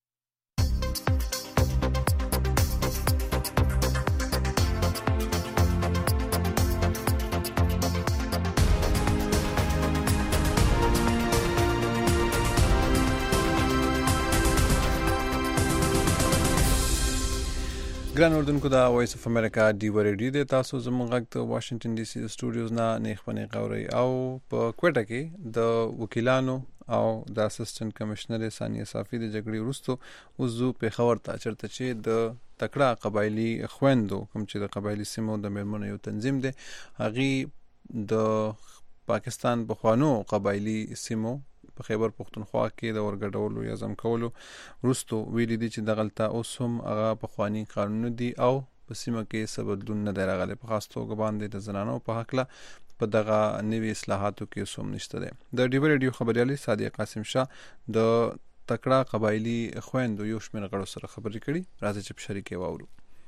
[SPEAKER 2] ګران اردوونکو د وایس اف امریکا ډیو ریډیو د تاسو زموږ غږ د واشنگټن ډي سي د سټوډیوز نه نیخ پنې غوري او په کوټه کې د وکیلانو او د اسسټنټ کمشنر ثانیه صافی د جګړې وروسته وزو په خبر ته چرته چې د تکړه قبایلی خويندو کوم چې د قبایلی سیمو د میرمنو یو تنظیم دی هغه د پاکستان بخوانو قبایلی سیمو په خیبر پختونخوا کې د ورګډولو یا زم کولو وروسته ویلي دي چې د غلطه اوس هم هغه په خواني قانون دي او په سیمه کې څه بدلون نه دی راغلی. په خاص توګه باندې د زنانو په حق له په دغه نوي اصلاحاتو کې سوم نشته دی. د ډیو ریډیو خبريالي صادق قاسم شاه د تکړه قبایلی خويندو یو شمېر غړو سره خبرې کړي راځي چې شریکې واورو.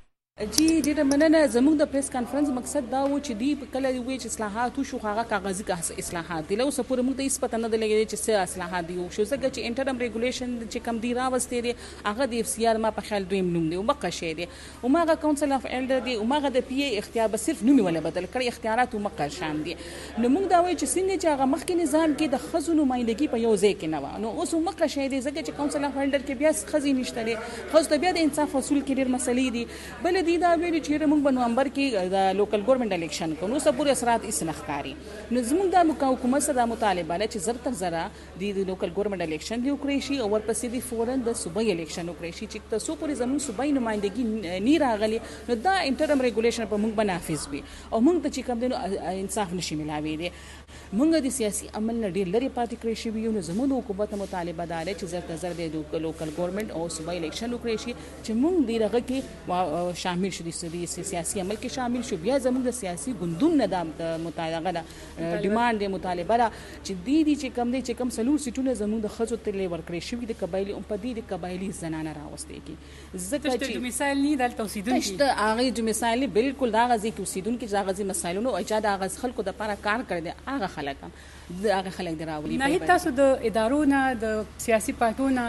[SPEAKER 8] جی ډیره مننه. زموږ د پریس کانفرنس مقصد دا و چې دی په کله وی چې اصلاحات شو هغه کاغذي اصلاحات دي له اوسه پورې موږ ته هیڅ پته نه دی لګیدي چې څه اصلاحات دي شو ځکه چې انټرم ریګولیشن چې کم دی راوستي دي هغه د اف سی آر ما په خیال دویم نوم دی او مقه شي دي او ماغه کونسل اف ایلډر دی او ماغه د پی ای اختیار به صرف نومي ولا بدل کړي اختیارات او مقه شان دي. نو موږ دا وایو چې څنګه چې هغه مخکې نظام کې د خزو نمائندګي په یو ځای کې نه و نو اوس مقه شي دي ځکه چې کونسل اف ایلډر کې بیا خزي نشته دي خو ته بیا د انصاف اصول کې ډېر مسلې دي. بل دی دا ویل چې موږ په نومبر کې د لوکل ګورنمنت الیکشن کو نو سپوري اثرات اس نخکاری نو زموږ د حکومت سره مطالبه لري چې زر تر زره د لوکل ګورنمنت الیکشن دی وکړي شي او ورپسې دی فورن د صوبایي الیکشن وکړي شي چې تاسو پورې زموږ صوبایي نمائندګي نه راغلي نو دا انټرم ریګولیشن په موږ بنافذ وي او موږ ته چې کوم دی انصاف نشي ملاوي دي. موږ د سیاسي عمل نه ډیر لري پاتې کړی شي یو نو زموږ حکومت مطالبه ده چې زر تر زره د لوکل ګورنمنت او صوبایي الیکشن وکړي شي چې موږ دی رغه کې شامل شو دي سیاسي عمل کې شامل شو. بیا زموږ د سیاسي ګوندونو نه د مطالبه ده ډیماند د مطالبه ده چې دی دي چې کم دي چې کم سلور سیټونه زموږ د خزو تلې ورکړي شي د قبایلی ام په دې د قبایلی زنانه راوستي کی ځکه چې مثال نه دلته اوسیدونکو ته هغه د مثال بالکل دا غزي کې اوسیدونکو چې هغه مسایلونو ایجاد هغه خلکو د لپاره کار کړی دی هغه خلک هم هغه خلک دراولي
[SPEAKER 10] نه تاسو د ادارو نه د سیاسي پارټونو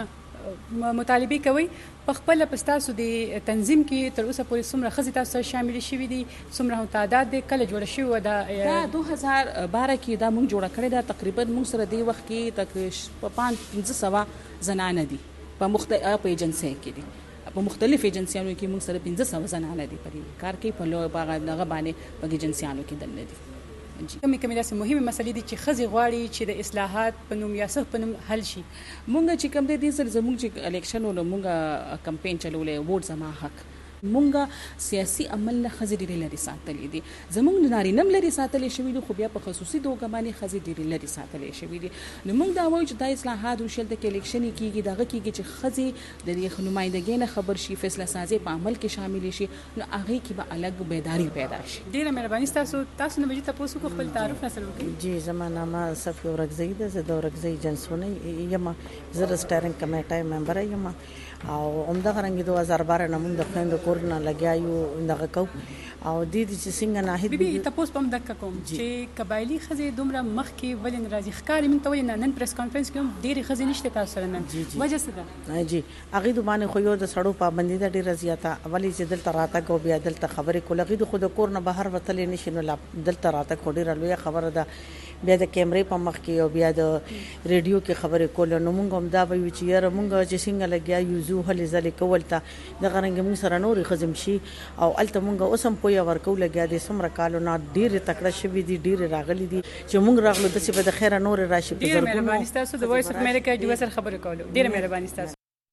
[SPEAKER 10] مطالبه کوي په خپل پستاسو د تنظیم کې تر اوسه پورې څومره خزي تاسو شامل شوي دي څومره تعداد د کله جوړ شوی و دا
[SPEAKER 8] دو هزار بارہ کې دا موږ جوړ کړی دا تقریبا موږ سره دی وخت کې تک په پنځه سوه زنانه دي په مختلف ایجنسی کې دي په مختلف ایجنسیانو کې موږ سره پنځه سوه زنانه دي په کار کې په لوی باغ دغه باندې په ایجنسیانو کې دنه دي.
[SPEAKER 10] کومې کومې داسې مهمه مسلې دي چې خزي غواړي چې د اصلاحات په نوم یا څه په نوم حل شي.
[SPEAKER 8] مونږ چې کوم دي سر زموږ چې الیکشن ولو مونږه کمپاین چلولې ووټ زما حق مونږه سیاسي عمل نه خزي ډېر لري ساتلې دي زموږ ناري نم لري ساتلې شوی دي خو بیا په خصوصي توګه باندې خزي ډېر لري ساتلې شوی دي. نو مونږ دا وایو چې د اصلاحات او شل د الیکشن کېږي دغه کېږي چې خزي د دې نمائندګۍ نه خبر شي فیصله سازي په عمل کې شامل شي نو هغه کې به الګ بیداری پیدا شي.
[SPEAKER 10] ډېر مهرباني تاسو تاسو نه مجي تاسو کو خپل تعارف حاصل وکړئ.
[SPEAKER 11] جی زمانہ ما صفی ورغزی ده زه د ورغزی جنسونه یم زه رسټورانټ کمیټه ممبر یم او عمده غرنګ دوه هزار بارہ نمون د خويند کورنا لګیایو دغه کو او د دې چې څنګه نه هیڅ
[SPEAKER 10] بي تاسو په دغه کوم چې قبایلی خزي دومره مخ کې ولین راځي ښکاری من ته ولین نن پریس کانفرنس کې هم ډېری خزي نشته تاسو سره نن وجه څه ده؟
[SPEAKER 11] جی هغه د باندې خو یو د سړو پابندي ده ډېر زیاته اولی چې دلته راته کو بیا دلته خبرې کولغې د خود کور نه بهر وتلې نشي نو دلته راته کو ډېر لوی خبره ده بیا د کیمرې په مخ کې او بیا د ریډیو کې خبرې کول نو موږ هم دا وایو چې یاره موږ چې څنګه لګیا یو زو هلې ځلې کول ته د غرنګ موږ سره نورې خزم شي او الته موږ اوس هم پویا ورکو لګیا د سمره کالو نه ډېر تکړه شوي دي ډېر راغلي دي چې موږ راغلو د څه به د خیره نور راشي
[SPEAKER 10] په ډېر مهرباني تاسو د وایس اف امریکا د وسر خبرې کولو ډېر مهرباني تاسو.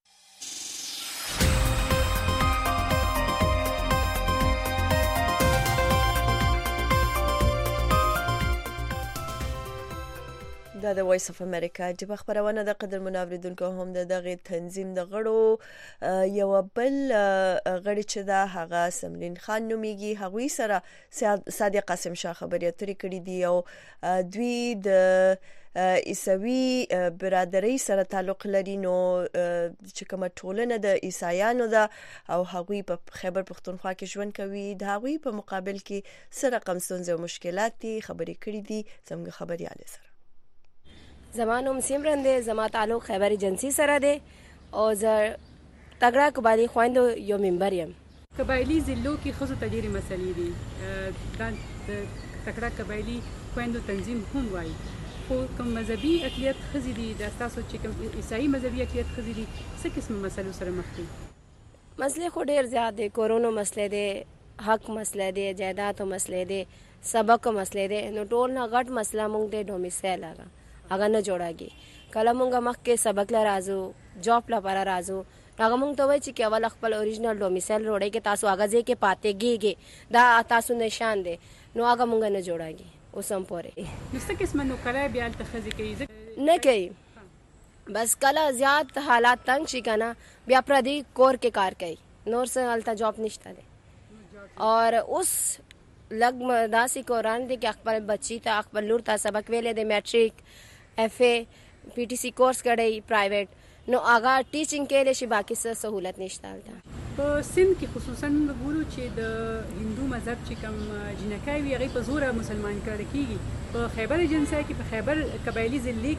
[SPEAKER 1] دا د وایس اف امریکا چې خبرونه د قدر منوریدونکو هم د دغه تنظیم د غړو یو بل غړي چې دا هغه سملین خان نومیږي هغوی سره صادق قاسم شاه خبرې اترې کړې دي او دوی د عیسوي برادری سره تعلق لري نو چې کومه ټولنه د عیسایانو ده او هغوی په خیبر پختونخوا کې ژوند کوي د هغوی په مقابل کې سره رقم ستونزې او مشکلات دي خبرې کړې دي زموږ خبريال سره.
[SPEAKER 13] زمانوم سیمرن ده زما تعلق خیبر ایجنسی سره ده او زه تګړه قبایلی خويندو یو ممبر یم.
[SPEAKER 10] قبایلی ضلعو کې خزو ته ډېرې مسلې دي دا تګړه قبایلی خويندو تنظیم هم وایي خو کوم مذهبي اقلیت خزي دي د تاسو چې کوم عیسائی مذهبي اقلیت خزي دي څه قسم مسلو سره مخ دي؟
[SPEAKER 13] مسلې خو ډېر زیات دي کورونو مسلې دي حق مسلې دي جایدادو مسلې دي سبق مسلې دي نو ټول نه غټ مسله مونږ د ډومیسایل هغه هغه نه جوړاږي کله مونږه مخ کې سبق لا راځو جاب لپاره راځو هغه مونږ ته وایي چې اول خپل اوریجنل ډومیسایل روړی کې تاسو هغه ځای کې پاتې کېږي دا تاسو نشان دي نو هغه مونږ نه جوړاږي اوسم پورې
[SPEAKER 10] نو څه قسمه نو کرای بیا تخزي کوي
[SPEAKER 13] نه کوي بس کله زیات حالات تنگ شي کنه بیا پردي کور کې کار کوي نور څه الته جاب نشته دي اور اوس لګ داسې قرآن دي کې خپل بچی ته خپل لور ته سبق ویلې د میټریک اف ای پی ټی سی کورس کړی پرایویټ نو هغه ټیچینګ کې شي باقي څه سہولت نشته تا
[SPEAKER 10] په سند کې خصوصا موږ ګورو چې د هندو مذهب چې کوم جنکای وي هغه په زور مسلمان کړي کیږي په خیبر ایجنسی کې په خیبر قبایلی ضلع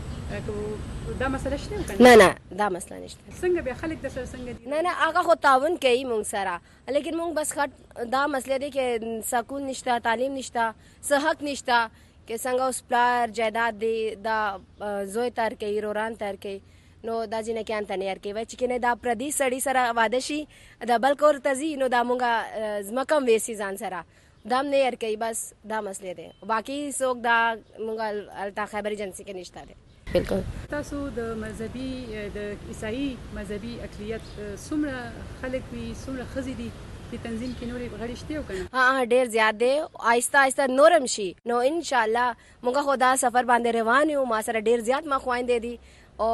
[SPEAKER 10] کې دا مسله شته
[SPEAKER 13] نه نه دا مسله نشته
[SPEAKER 10] څنګه به خلک د سر څنګه دي
[SPEAKER 13] نه نه هغه خو تعاون کوي مونږ سره لیکن مونږ بس خټ دا مسله دي کې سکون نشته تعلیم نشته څه حق نشته کې څنګه اوس پلار جائیداد دی دا زوی تر کې روران تر کې نو دا جنه کې انت نه ورکې وای چې کنه دا پردي سړی سره واده شي دا بلکور تزي نو دا مونږه زمکم وېسي ځان سره دام نه ورکې بس دا مسله دي باقي څوک دا مونږه التا خیبر ایجنسی کې نشته دي بالکل
[SPEAKER 10] تاسو د مذهبي د عیسائی مذهبي اقلیت څومره خلک وي څومره خزي دي په تنظیم کې نورې غړشته او کنه
[SPEAKER 13] ها ډیر زیات دي آهسته آهسته نورم شي نو ان شاء الله مونږه خدا سفر باندې روان یو ما سره ډیر زیات ما خويندې دي او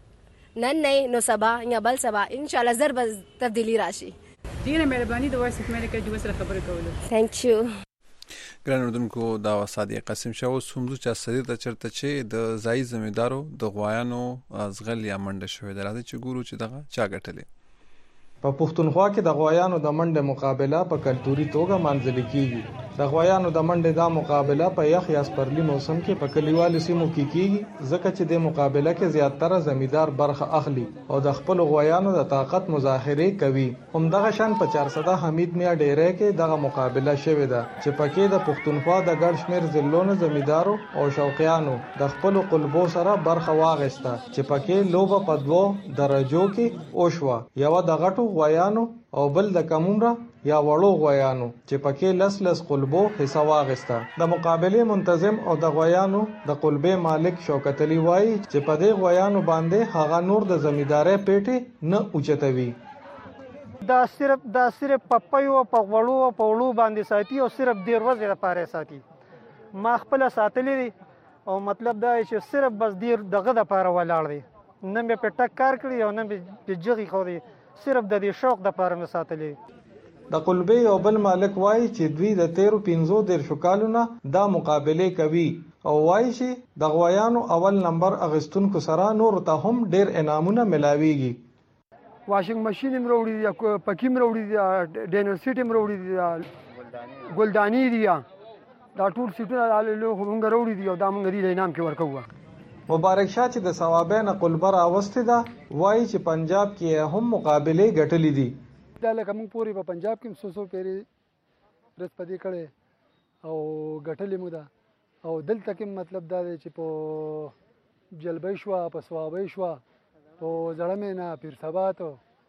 [SPEAKER 13] نن نه نو سبا یا بل سبا ان شاء الله زر بز تبدیلی راشي
[SPEAKER 10] ډیره مهرباني د وایس اف امریکا جو سره خبرې کولو
[SPEAKER 13] ثانک یو
[SPEAKER 2] ګران اردوونکو دا وسادي قسم شاو سومزو چا سړي ته چرته چې د ځای زمیدارو د غوایانو ازغل یا منډه شوې دراته چې ګورو چې دغه چا ګټلې
[SPEAKER 12] په پښتونخوا کې د غوایانو د منډه مقابله په کلتوري توګه منځل کیږي د غوایانو د منډه دا مقابله په یخ یا سپرلی موسم کې په کلیوالو سیمو کې کیږي ځکه چې د مقابله کې زیاتره زمیدار برخه اخلي او د خپل غوایانو د طاقت مظاهره کوي همدغه شان په چار سده حمید میا ډیره کې دغه مقابله شوې ده چې پکې د پښتونخوا د ګډ شمیر ضلعونو زمیدارو او شوقیانو د خپل قلبو سره برخه واغسته چې پکې لوبه په دوو درجو کې اوشوا یو د غټو غوایانو او بل د کمومره یا وړو غوایانو چې پکې لس لس قلبو حصہ واغسته د مقابله منتظم او د غوایانو د قلبې مالک شوکت علي وایي چې په دې غوایانو باندې هغه نور د زمیدارۍ پیټي نه اوچتوي
[SPEAKER 14] دا صرف دا صرف پپایو په وړو په وړو باندې ساتي او صرف ډیر ورځې لپاره ساتي ما خپل ساتلې او مطلب دا چې صرف بس ډیر دغه د لپاره ولاړ دی نه مې په ټک کار کړی او نه مې په جغي خو دی صرف د دې شوق د لپاره مې ساتلې
[SPEAKER 12] د قلبې او بل مالک وایي چې دوی د تیرو پنځو دیرشو کالونو دا مقابله کوي او وایي چې د غوایانو اول نمبر اغستونکو سره نور ته هم ډیر انعامونه ملاويږي
[SPEAKER 14] واشنګ ماشين هم وروړي دي پکې هم وروړي دي ډینر سیټ هم وروړي دي ګلدانی دي دا ټول سیټونه له هغه وروړي دي او دا موږ دې انعام کې ورکوه
[SPEAKER 12] مبارک شاه چې د ثوابین قلبر اوسته ده وایي چې پنجاب کې هم مقابله ګټلې دي
[SPEAKER 14] دا لکه موږ پوری په پنجاب کې سو سو پیری رس پدې کړي او ګټلې مو ده او دلته کې مطلب دا دی چې په جلبې شو په ثوابې شو په زړه نه پیر ثبات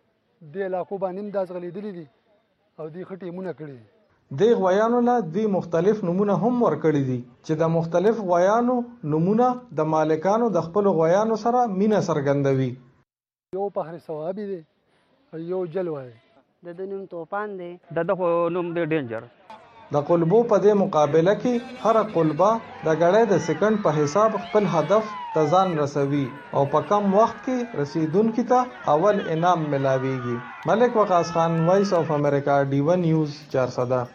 [SPEAKER 14] د علاقو باندې د ازغلې دي او دی خټې مونږ کړي
[SPEAKER 12] د غوایانو لا دوی مختلف نمونه هم ورکړي دي چې د مختلف غوایانو نمونه د مالکانو د خپل غوایانو سره مینه څرګندوي
[SPEAKER 14] یو په ثوابي دي یو جلوه
[SPEAKER 15] د دنوم توپان دی
[SPEAKER 16] د دغه نوم دی ډینجر
[SPEAKER 12] د قلبو په دې مقابله کې هر قلبه د غړې د سکند په حساب خپل هدف ته ځان رسوي او په کم وخت کې رسیدونکو ته اول انعام ملاويږي ملک وقاص خان وایس اف امریکا ډی ون نیوز چار سده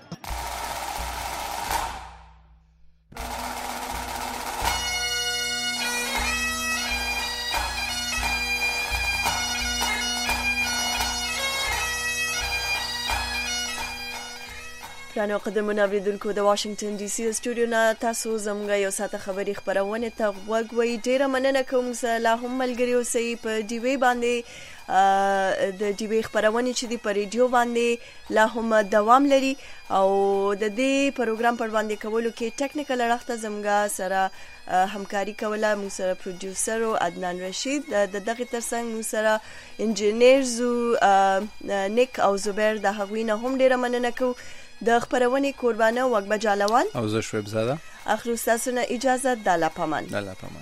[SPEAKER 1] ګرانو قدرمنو اوریدونکو د واشنگټن ډي سي سټوډیو نه تاسو زموږ یو ساعته خبري خبرونه ته غوږ وئ ډیره مننه کوم سلا هم ملګری اوسئ په ډي وی باندې د ډي وی خبرونه چې دی په ریډیو باندې لا هم دوام لري او د دې پروګرام پر باندې کولو کې ټیکنیکل اړخته زموږ سره همکاري کوله موږ سره پروډوسر او عدنان رشید د دغه ترڅنګ موږ سره انجینیر زو نیک او زبیر د هغوی نه هم ډیره مننه کوم د خبرونه قربانه وګبه جالوان
[SPEAKER 2] او زه شویب زاده
[SPEAKER 1] اخر تاسو نه اجازه د لا پامان
[SPEAKER 2] د لا پامان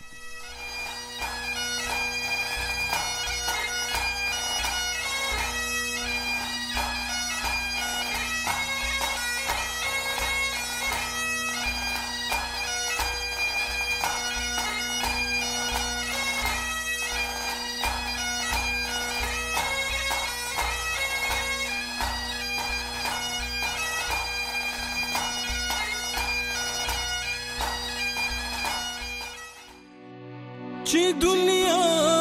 [SPEAKER 25] چې دنیا